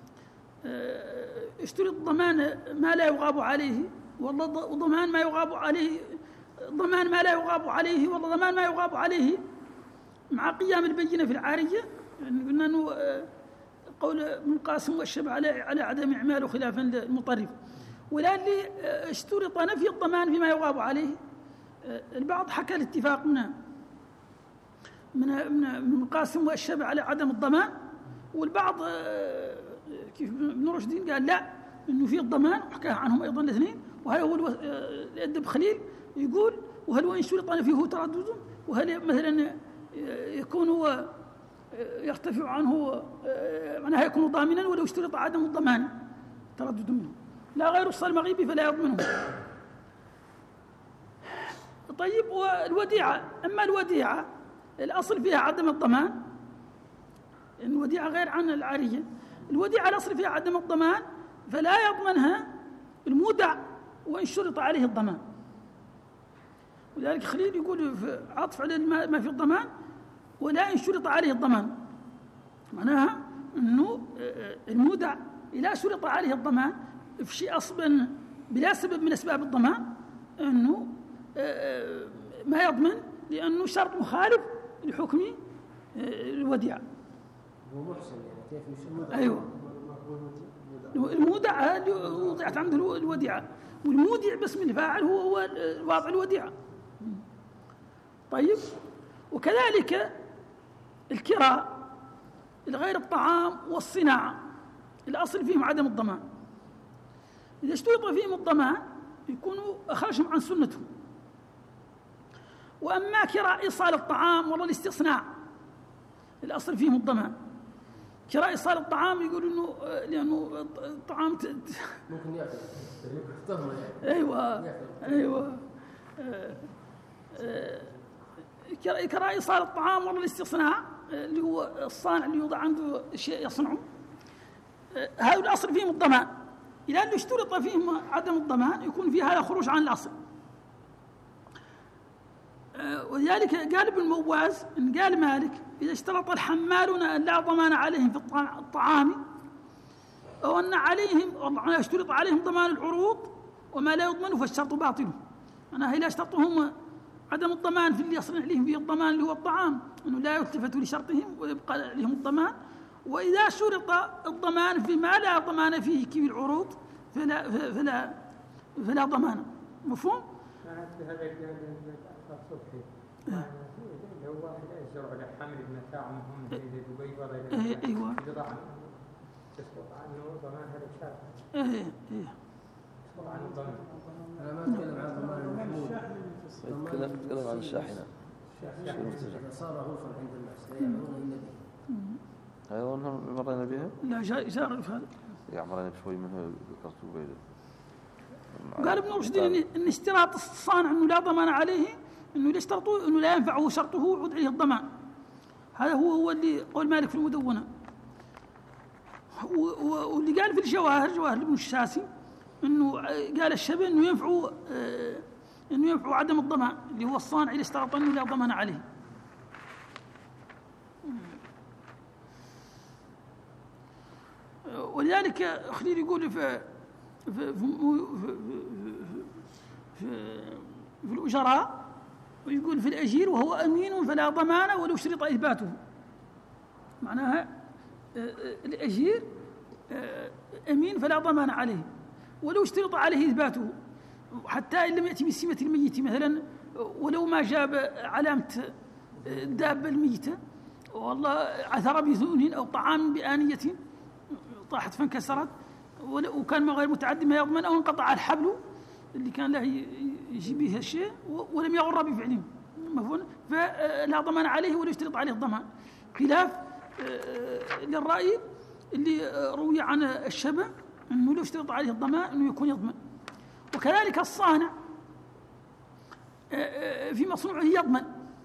اشترط ضمان ما لا يغاب عليه وضمان ما يغاب عليه، ضمان ما لا يغاب عليه والله ضمان ما يغاب عليه مع قيام البينة في العارية، يعني قلنا أنه قول ابن القاسم والشبه على عدم إعماله خلافا للمطرف. ولأن اشترط نفي الضمان فيما يغاب عليه، البعض حكى الاتفاق من ابن القاسم والشبه على عدم الضمان، والبعض كيف ابن رشد قال لا انه في الضمان، وحكى عنهم ايضا الاثنين. وهذا هو الأدب خليل يقول وهل وإن شرط نفيه تردد، وهل مثلا يكون هو يرتفع عنه معناها يكون ضامنا ولو اشترط عدم الضمان تردد منه، لا غير الصال المغيبي فلا يضمنه. طيب والوديعة، أما الوديعة الأصل فيها عدم الضمان، الوديعة غير عن العارية، الوديعة الأصل فيها عدم الضمان فلا يضمنها المودع وإن شرط عليه الضمان. ولذلك خليل يقول في عطف على ما في الضمان ولا إن شرط عليه الضمان، معناها أنه المودع إذا شرط عليه الضمان في شيء أصلا بلا سبب من أسباب الضمان أنه ما يضمن، لأنه شرط مخالف لحكم الوديعة. هو محسن يعني كيف مش المودع؟ أيوة، المودع وضعت عنده الوديعة، والمودع باسم الفاعل هو واضع الوديعة. طيب، وكذلك الكراء الغير الطعام والصناعة الأصل فيهم عدم الضمان، إذا اشترط فيهم الضمان يكونوا أخرجهم عن سنتهم. وأما كراء إيصال الطعام والله الاستثناء الأصل فيهم الضمان. كراء إيصال الطعام يقولوا إنه لأنه الطعام ممكن يأكل تهمة أيوة كراء إيصال الطعام والله الاستثناء اللي هو الصانع اللي يوضع عنده شيء يصنعه، هذا الأصل فيهم الضمان. إذا أنه اشترط فيهم عدم الضمان يكون في هذا خروج عن الأصل. ولذلك قال ابن المواز إن قال مالك إذا اشترط الحمالون أن لا ضمان عليهم في الطعام أو أن عليهم اشترط عليهم ضمان العروض وما لا يضمن فالشرط باطل. أنا إذا اشترطهم عدم الضمان في اللي يصنع عليهم فيه الضمان اللي هو الطعام أنه لا يلتفت لشرطهم ويبقى لهم الضمان، وإذا شرط الضمان فيما لا ضمان فيه كيف العروض فلا ضمان. مفهوم؟ صبحي لو واحد يزرع له حمل متاع مهم في دبي وغيره ايوه تسقط عنه ضمان هذا الشاب. تسقط عنه ضمان. انا ما اتكلم عن ضمان المحمول، اتكلم عن الشاحنه. اذا صار غرفا عند الناس لا يعملون الا به. ايوه مرينا بها؟ لا جار هذا مرينا بشوي منها ذكرته بيده. قال ابن رشد ان اشتراط الصانع انه لا ضمان عليه انه يشترطوا انه لا ينفعه شرطه ويعود عليه الضمان. هذا هو اللي قول مالك في المدونة. واللي قال في الجواهر لابن الشاسي انه قال الشبه انه ينفع عدم الضمان اللي هو الصانع اللي اشترط انه لا ضمان عليه. ولذلك خليل يقول في الأجراء ويقول في الأجير وهو أمين فلا ضمان ولو شرط إثباته. معناها الأجير أمين فلا ضمان عليه، ولو اشترط عليه إثباته حتى إن لم يأتي بسمة الميت مثلا، ولو ما جاب علامة الدابة الميتة والله عثر بذون أو طعام بآنية طاحت فانكسرت وكان غير متعدي ما يضمن، أو انقطع الحبل اللي كان له يجي به الشيء ولم يغر بفعله مفهوم، فلا ضمان عليه ولا يشترط عليه الضمان، خلاف للرأي اللي روي عن الشبع أنه لو اشترط عليه الضمان أنه يكون يضمن. وكذلك الصانع في مصنوعه يضمن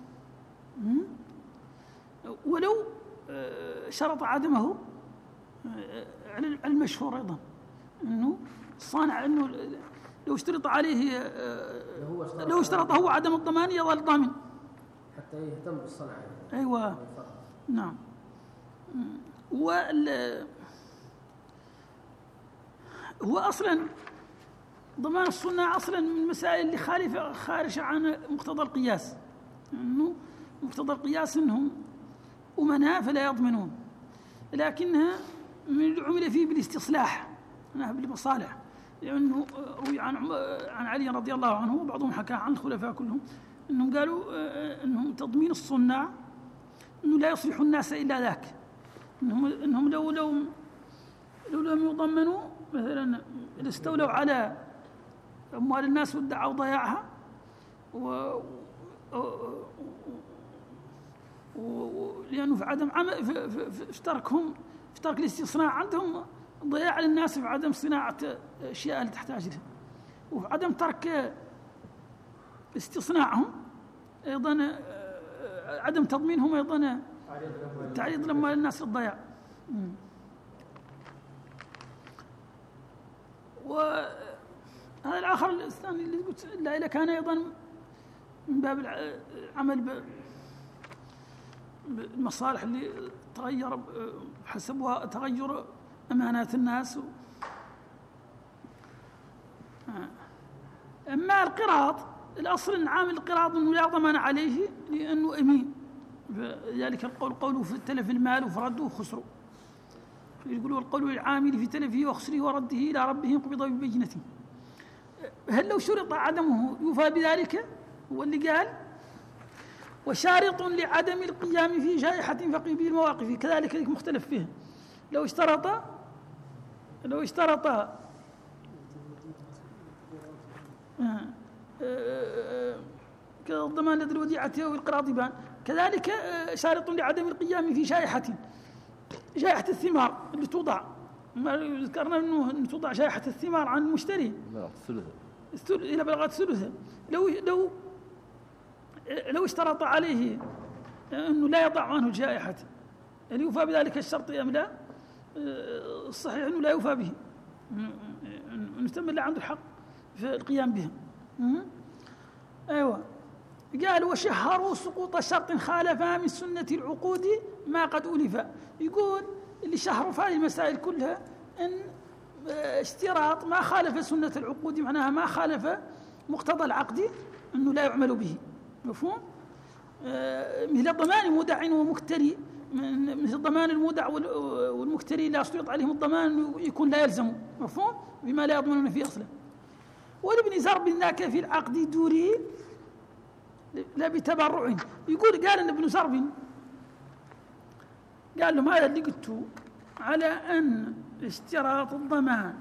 ولو شرط عدمه على المشهور أيضا، أنه الصانع أنه لو اشترط عليه لو اشترط هو عدم الضمان يظل ضامن حتى يهتم بالصنعة. أيوة نعم. هو أصلا ضمان الصناع أصلا من المسائل اللي خارجة عن مقتضى القياس، أنه مقتضى القياس أنهم أمناء فلا يضمنون، لكنها من العمل فيه بالاستصلاح بالمصالح، لأنه روي عن علي رضي الله عنه وبعضهم حكى عن الخلفاء كلهم أنهم قالوا أنهم تضمين الصناع أنه لا يصلح الناس إلا ذاك، أنهم لو لم يضمنوا مثلا استولوا على أموال الناس وادعوا ضياعها لأنه في عدم عمل في ترك الاستصناع عندهم ضياع للناس في عدم صناعة الأشياء اللي تحتاج لها، وفي عدم ترك استصناعهم أيضا عدم تضمينهم أيضا تعريض لأموال الناس للضياع. وهذا الآخر الثاني اللي قلت إلا كان أيضا من باب العمل بالمصالح اللي تغير حسبها تغير أمانات الناس. أما القراض الأصل أن عامل القراض أنه لا ضمان عليه لأنه أمين، ذلك القول في تلف المال وفرده وخسره، يقولوا القول للعامل في تلفه وخسره ورده إلى ربه قبض ببينته. هل لو شرط عدمه يوفى بذلك؟ هو اللي قال وشارط لعدم القيام في جائحة فقه به المواقف، كذلك مختلف فيه. لو اشترط كالضمان لدى الوديعة أو القراض بان، كذلك شارط لعدم القيام في جائحة الثمار اللي توضع، ما ذكرنا أنه توضع جائحة الثمار عن المشتري إلى بلغت ثلثة. لو اشترط عليه أنه لا يضع عنه الجائحة هل يوفى بذلك الشرط أم لا؟ الصحيح أنه لا يوفى به، أنه تم لا عنده الحق في القيام به. أيوة قال وشهروا سقوط شرط خالفا من سنة العقود ما قد ألف. يقول اللي شهروا في هذه المسائل كلها أن اشتراط ما خالف سنة العقود، معناها ما خالف مقتضى العقد أنه لا يعمل به، مفهوم؟ مثل ضمان مودع ومكتري، مثل ضمان المودع والمكتري لا يشترط عليهم الضمان يكون لا يلزم، مفهوم؟ بما لا يضمنون فيه أصلا. ولابن زرب ذاك في العقد دوري لا بتبرع. قال أن ابن زرب قال لهم هذا اللي قلته على أن اشتراط الضمان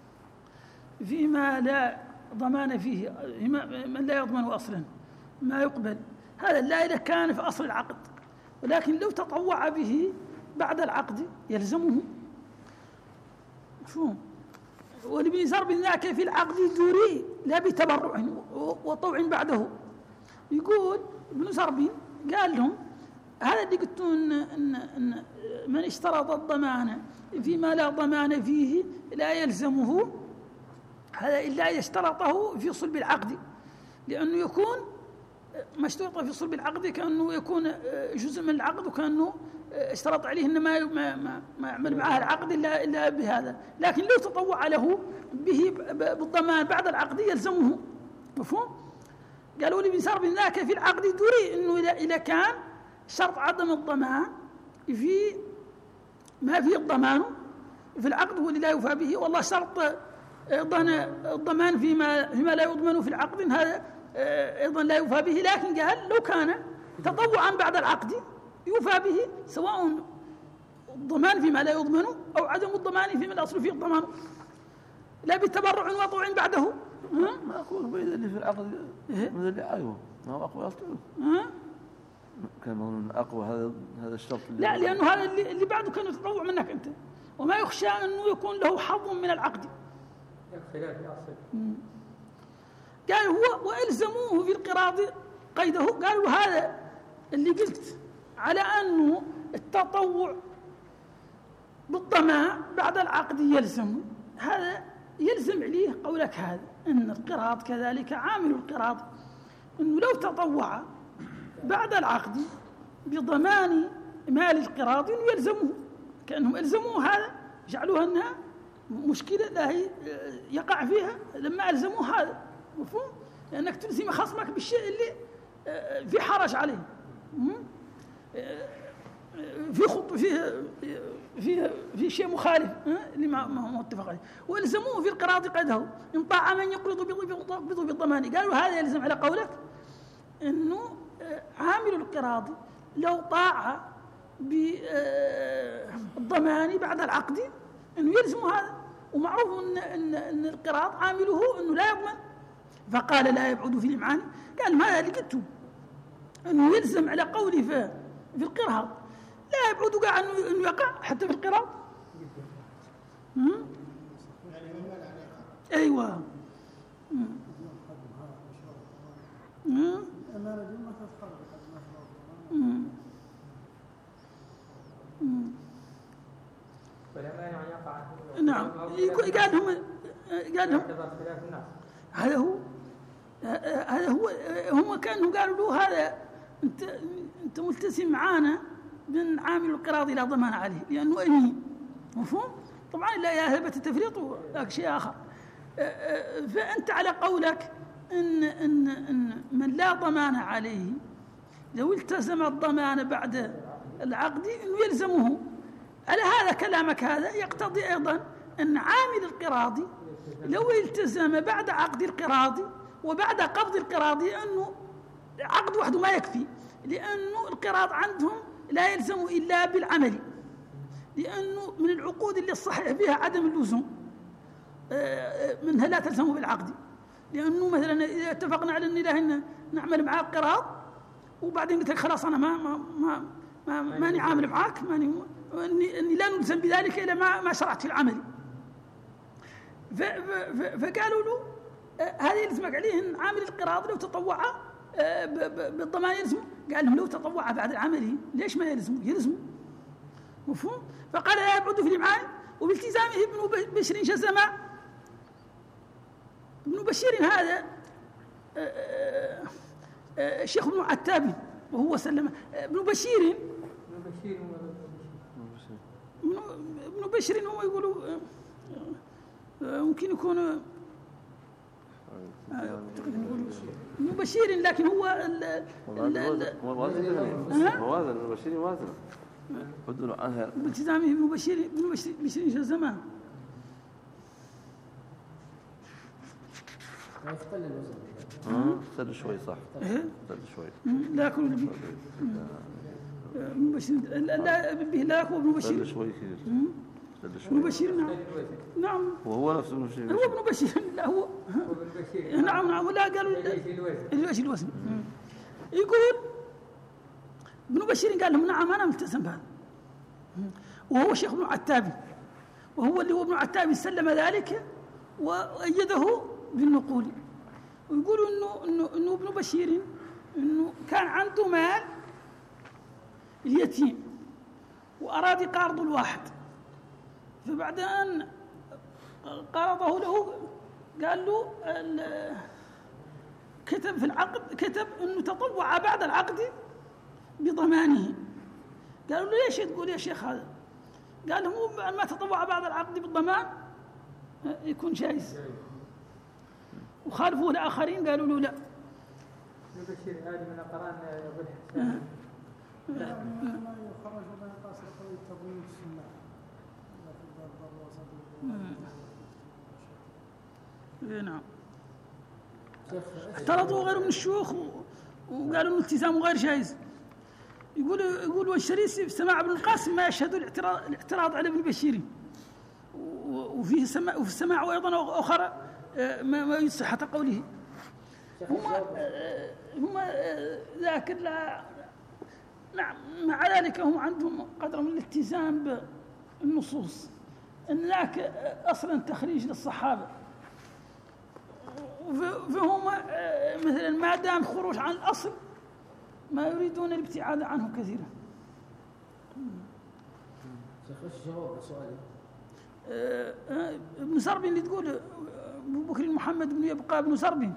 فيما لا ضمان فيه من لا يضمنه أصلا ما يقبل، هذا لا إذا كان في أصل العقد، ولكن لو تطوع به بعد العقد يلزمه، مفهوم؟ ولابن زرب ذاك في العقد دوري لا بتبرع وطوع بعده. يقول ابن زرب قال لهم هذا اللي قلت إن من اشترط الضمان فيما لا ضمان فيه لا يلزمه، هذا إلا إذا اشترطه في صلب العقد، لأنه يكون ما اشترط في صلب العقد كأنه يكون جزء من العقد وكأنه اشترط عليه أن ما يعمل معه العقد إلا بهذا، لكن لو تطوع له به بالضمان بعد العقد يلزمه، مفهوم؟ قالوا لي بن زرب ذاك في العقد دوري أنه إذا كان شرط عدم الضمان في ما فيه الضمان في العقد هو اللي لا يوفى به، والله شرط الضمان فيما لا يضمن في العقد هذا أيضا لا يوفى به، لكن قال لو كان تطوعا بعد العقد يوفى به، سواء الضمان فيما لا يضمن أو عدم الضمان فيما الأصل فيه الضمان، لا بتبرع وطوع بعده. ما أقول بين اللي في العقد من اللي أيوه ما هو أقوى أصلا كان من أقوى هذا الشرط لا، لأنه هذا اللي بعده كان يتطوع منك أنت، وما يخشى أنه يكون له حظ من العقد. قال هو وإلزموه في القراض قيده، قالوا هذا اللي قلت على أنه التطوع بالضمان بعد العقد يلزم، هذا يلزم عليه قولك هذا أن القراض كذلك عامل القراض، أنه لو تطوع بعد العقد بضمان مال القراض إنه يلزمه، كأنهم ألزموه هذا، جعلوها أنها مشكلة لا هي يقع فيها لما ألزموه هذا، مفهوم؟ لأنك تلزم خصمك بالشيء اللي في حرج عليه، في شيء مخالف اللي ما هو متفق عليه، والزموه في القراض قيده ان طاع من يقرض بالضمان. قالوا هذا يلزم على قولك انه عامل القراض لو طاع بالضمان بعد العقد انه يلزم هذا، ومعروف ان القراض عامله انه لا يضمن، فقال لا يبعد في الامعان، قال ما اللي قلته انه يلزم على قولي في القراض لا يبعد قاع انه يقع حتى في القراض. ايوه نعم. قال لهم هذا هو هم كانوا قالوا له هذا انت ملتزم معانا من عامل القراض لا ضمان عليه لانه امين، مفهوم؟ طبعا لا يا هبه التفريط وذاك شيء اخر. فانت على قولك ان من لا ضمان عليه لو التزم الضمان بعد العقد انه يلزمه، على هذا كلامك هذا يقتضي ايضا ان عامل القراض لو التزم بعد عقد القراض وبعد قبض القراض انه عقد وحده ما يكفي، لانه القراض عندهم لا يلزم الا بالعمل، لانه من العقود اللي الصحيح فيها عدم اللزوم منها لا تلزم بالعقد، لانه مثلا اذا اتفقنا على ان نعمل معاك قراض وبعدين قلت لك خلاص انا ماني عامل معاك، اني لا نلزم بذلك الا ما شرعت في العمل. فقالوا له هذا يلزمك عليه ان عامل القراض لو تطوع بالضمان يلزم، قال لهم لو تطوع بعد العمل ليش ما يلزم؟ مفهوم؟ فقال لا يبعد في الامعان، وبالتزامه ابن بشر جزم. ابن بشير هذا الشيخ ابن عتاب وهو سلم. ابن بشير هم يقولوا ممكن يكون ابن بشير، لكن هو هذا ابن بشير موازن بدون عنها بالتزامه ابن بشير جزمان. سد شوي صح، سد شوي لا كل ابن بشير لا به لا هو ابن بشير شوي كثير ابن بشير. نعم وهو نفسه ابن بشير، هو ابن بشير. لا هو نعم لا قالوا الوجه الوزن. يقول ابن بشير قال لهم نعم انا ملتزم بهذا، وهو شيخ ابن عتابي، وهو اللي هو ابن عتابي سلم ذلك وأيده بالنقول. ويقولوا انه ابن بشير انه كان عنده مال اليتيم واراد قرض الواحد، فبعد ان قرضه له قال له كتب في العقد، كتب انه تطوع بعد العقد بضمانه. قالوا له ليش تقول يا شيخ هذا؟ قال لهم ما تطوع بعد العقد بالضمان يكون جائز. وخالفوه الآخرين قالوا له لا. نبشر هذه من أقران أبو الحسن ما يخرج ولا يقاس لقضية تضمين السنة لكن ضرب وسط. نعم. اعترضوا غير من الشيوخ وقالوا ان الالتزام غير جائز. يقول والشريف في سماع ابن القاسم ما يشهد الاعتراض على ابن بشير، وفي السماع ايضا اخرى ما يصح حتى قوله. هم ذاك لا نعم، مع ذلك هم عندهم قدر من الالتزام بالنصوص، ان ذاك اصلا تخريج للصحابه، فهم مثلا ما دام خروج عن الاصل ما يريدون الابتعاد عنه كثيرا. شيخ ايش جواب سؤالي؟ ابن سربين اللي تقول ابو بكر محمد بن يبقى ابن سربين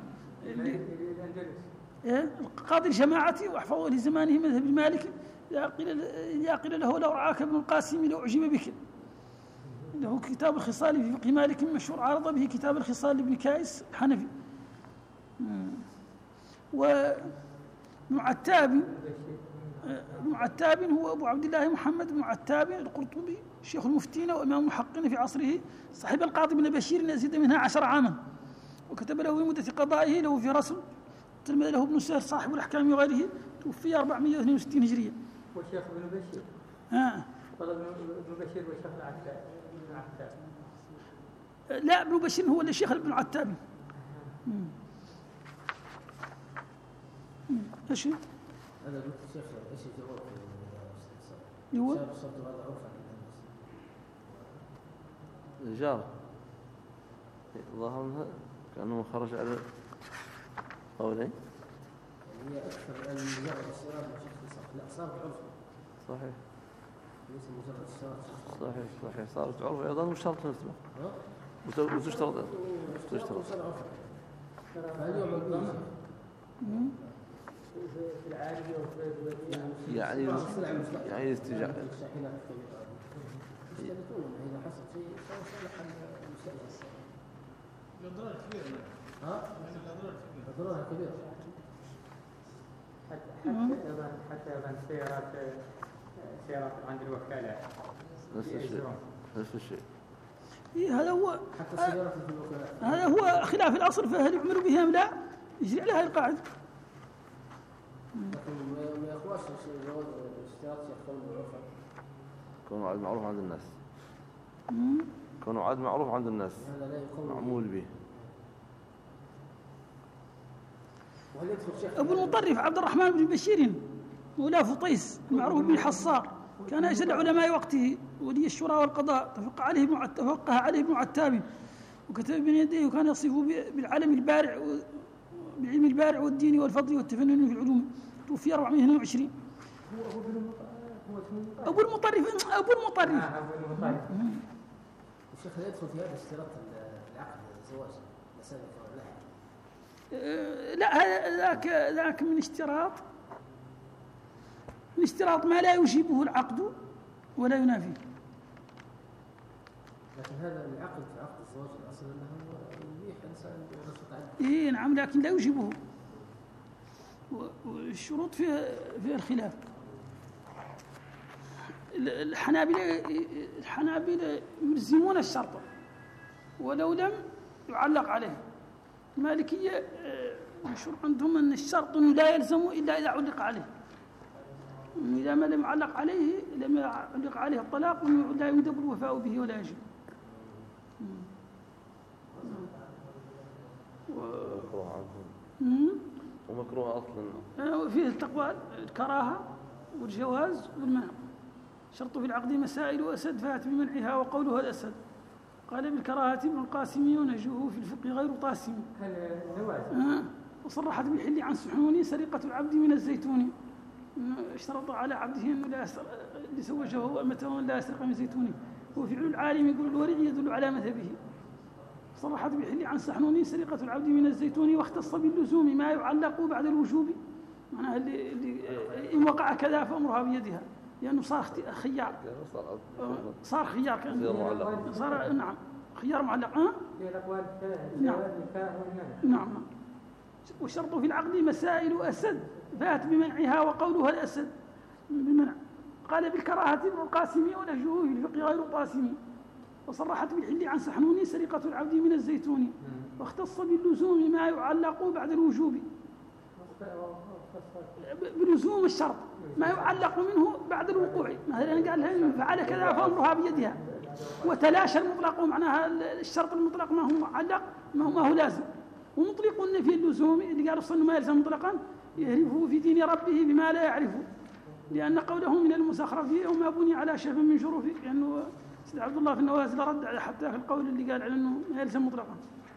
قاضي الجماعة واحفظه لزمانه مذهب المالكي، إذا قيل له لو رعاك ابن القاسم لأعجب بك. له كتاب الخصال في فقه مالك مشهور، عارض به كتاب الخصال لابن كائس الحنفي. وابن عتاب هو أبو عبد الله محمد بن عتاب القرطبي، شيخ المفتين وإمام المحققين في عصره، صاحب القاضي بن بشير يزيد منها 10 عاما، وكتب له في مدة قضائه له في رسم، تلمذ له ابن سهر صاحب الأحكام وغيره، توفي 462 هجرية. والشيخ ابن بشير طلب ابن بشير والشيخ ابن عتاب. لا، ابن بشير هو الشيخ ابن عتاب. ايش هذا قلت الشيخ ايش الجواب هو هذا عرفا الجار ظاهر كأنه خرج على قولين. هي أكثر من مجرد الشراب لا صار عرف. صحيح. ليس مجرد الشراب. صحيح صارت عرف أيضا مش شرط نسبة. وتشترط. فهل يعمل به؟ في العالية وفي يعني استجابة. الشاحنات الكبيرة يشترطون إذا حصل شيء صالح المستأجر. الأضرار كبيرة. أضرارها كبيرة. حتى أيضا سيارات عند الوكالة نفس الشيء. هذا هو حتى السيارات في الوكالات. هذا هو خلاف الأصل، فهل يعمل بها أم لا؟ يجري عليها القاعدة. لكن ما يخواش جواز اشتراط يختلف بالعرف. كونه عاد معروف عند الناس. كونه عاد معروف عند الناس. هذا لا يقوم معمول به. أبو المطرف عبد الرحمن بن بشير مولاه فطيس المعروف بالحصار، كان أجل علماء وقته ولي الشورى والقضاء، تفقه عليه ابن عتاب وكتب بين يديه، وكان يصفه بالعلم البارع بالعلم البارع والدين والفضل والتفنن في العلوم. توفي 422. أبو المطرف الشيخ يدخل في هذا اشتراط العقد الزواج مسألة لا، ذاك من اشتراط ما لا يجيبه العقد ولا ينافيه. لكن هذا العقد في عقد الزواج الأصل أنه يبيح الإنسان بنشاط عقد. نعم، لكن لا يجيبه، والشروط فيها الخلاف. الحنابلة يلزمون الشرط ولو لم يعلق عليه. المالكية مشهور عندهم أن الشرط لا يلزم إلا إذا علق عليه، إذا ما لم يعلق عليه الطلاق لا يندب الوفاء به ولا يجب. ومكروه أصلا. فيه التقوى الكراهة والجواز والمنع. شرط في العقد مسائل وأسد فات بمنعها وقولها الأسد. قال بالكراهة ابن القاسم ونجوه في الفقه غير طاسم. وصرحت بالحل عن سحنوني سرقة العبد من الزيتون. اشترط على عبده أنه لا يزوجه أمته لا يسرق من زيتونه. وفعل العالم يقول الورع يدل على مذهبه. صرحت بالحل عن سحنوني سرقة العبد من الزيتون، واختص باللزوم ما يعلق بعد الوجوب، معناها اللي إن وقع كذا فأمرها بيدها، لأنه صار خيار. صار خيار كان صار نعم خيار معلق. في الأقوال نعم. وشرط في العقد مسائل أسد فات بمنعها وقولها الأسد. بالمنع. قال بالكراهة ابن القاسمي ونهجه في الفقه غير قاسمي، وصرحت بالحل عن سحنوني سرقة العبد من الزيتون، واختص باللزوم ما يعلق بعد الوجوب، بلزوم الشرط ما يعلق منه بعد الوقوع. مثلا قال فعل كذا فأمرها بيدها، وتلاشى المطلق، معناها الشرط المطلق ما هو معلق ما هو لازم. ومطلق النفي اللزوم اللي قال الصن ما يلزم مطلقا يعرفه في دين ربه بما لا يعرفه، لأن قوله من المسخرف وما بني على شف من شروفه، لأنه يعني سيد عبد الله في النوازل رد حتى في القول اللي قال على أنه ما يلزم مطلقا.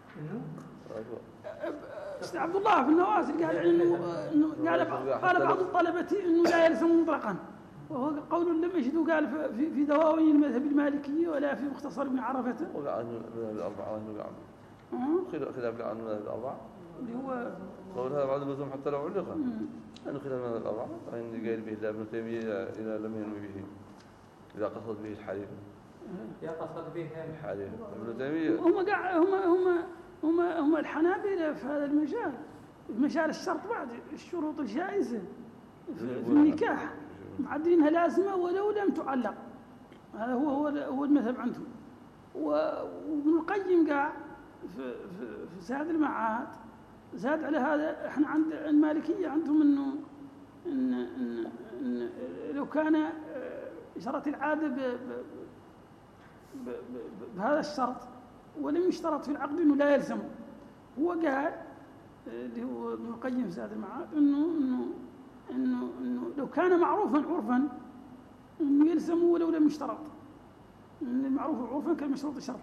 سيد عبد الله في النوازل قال أنه قال بعض الطلبة أنه لا يلزم مطلقا، وهو قول لم يجدوا قال في دواوين المذهب المالكي ولا في مختصر ابن عرفة. وقع عنه الأربعة خلاف عنه الأربعة اللي هو قول هذا بعد اللزوم حتى لو علق أنه خلاف من الأربعة، فإن قال به إلا ابن تيمية إذا لم ينوي به، إذا قصد به الحليف يقصد به الحليف ابن تيمية. هم الحنابلة في هذا المجال، في مجال الشرط بعد الشروط الجائزة في النكاح معدلينها لازمة ولو لم تعلق. هذا هو المذهب عندهم. وابن القيم قال في زاد المعاد زاد على هذا. احنا عند المالكية عندهم انه إن لو كان جرت العادة بهذا الشرط ولم يشترط في العقد انه لا يلزم. هو قال اللي هو ابن القيم في زاد المعاد انه لو كان معروفا عرفا انه يلزم ولو لم يشترط، ان المعروف عرفا كالمشروط شرطا.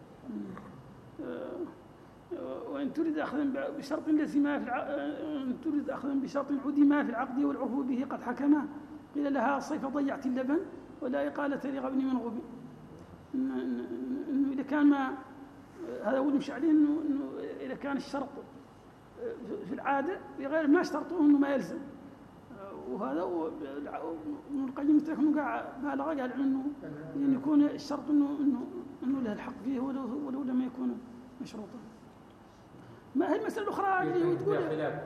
وإن تريد أخذا بشرط لزما إن تريد أخذا بشرط عدما في العقد والعرف به قد حكما، قيل لها الصيف ضيعت اللبن ولا إقالة لغبن من غبن. إنه إذا كان ما هذا هو المشي عليه إنه إذا كان الشرط في العادة بغير ما اشترطوه إنه ما يلزم. وهذا ابن القيم انه قاعد بالغ قال انه يعني يكون الشرط انه له الحق فيه ولو لم يكون مشروطا. ما هي المسألة الأخرى اللي تقول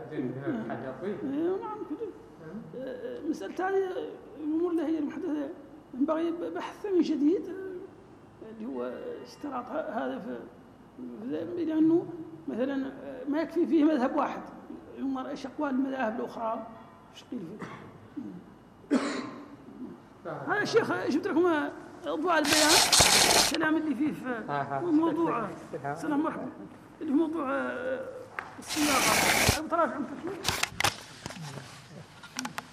نعم كده مسألة هذه الأمور اللي هي المحدثة ينبغي بحث من جديد اللي هو اشتراط هذا لأنه مثلا ما يكفي فيه مذهب واحد، ينظر ايش أقوال المذاهب الأخرى ايش قيل فيه. هذا الشيخ جبت لكم أضواء البيان الكلام اللي فيه في موضوع سلام مرحبا اللي هو موضوع الصياغة. أبو طرافع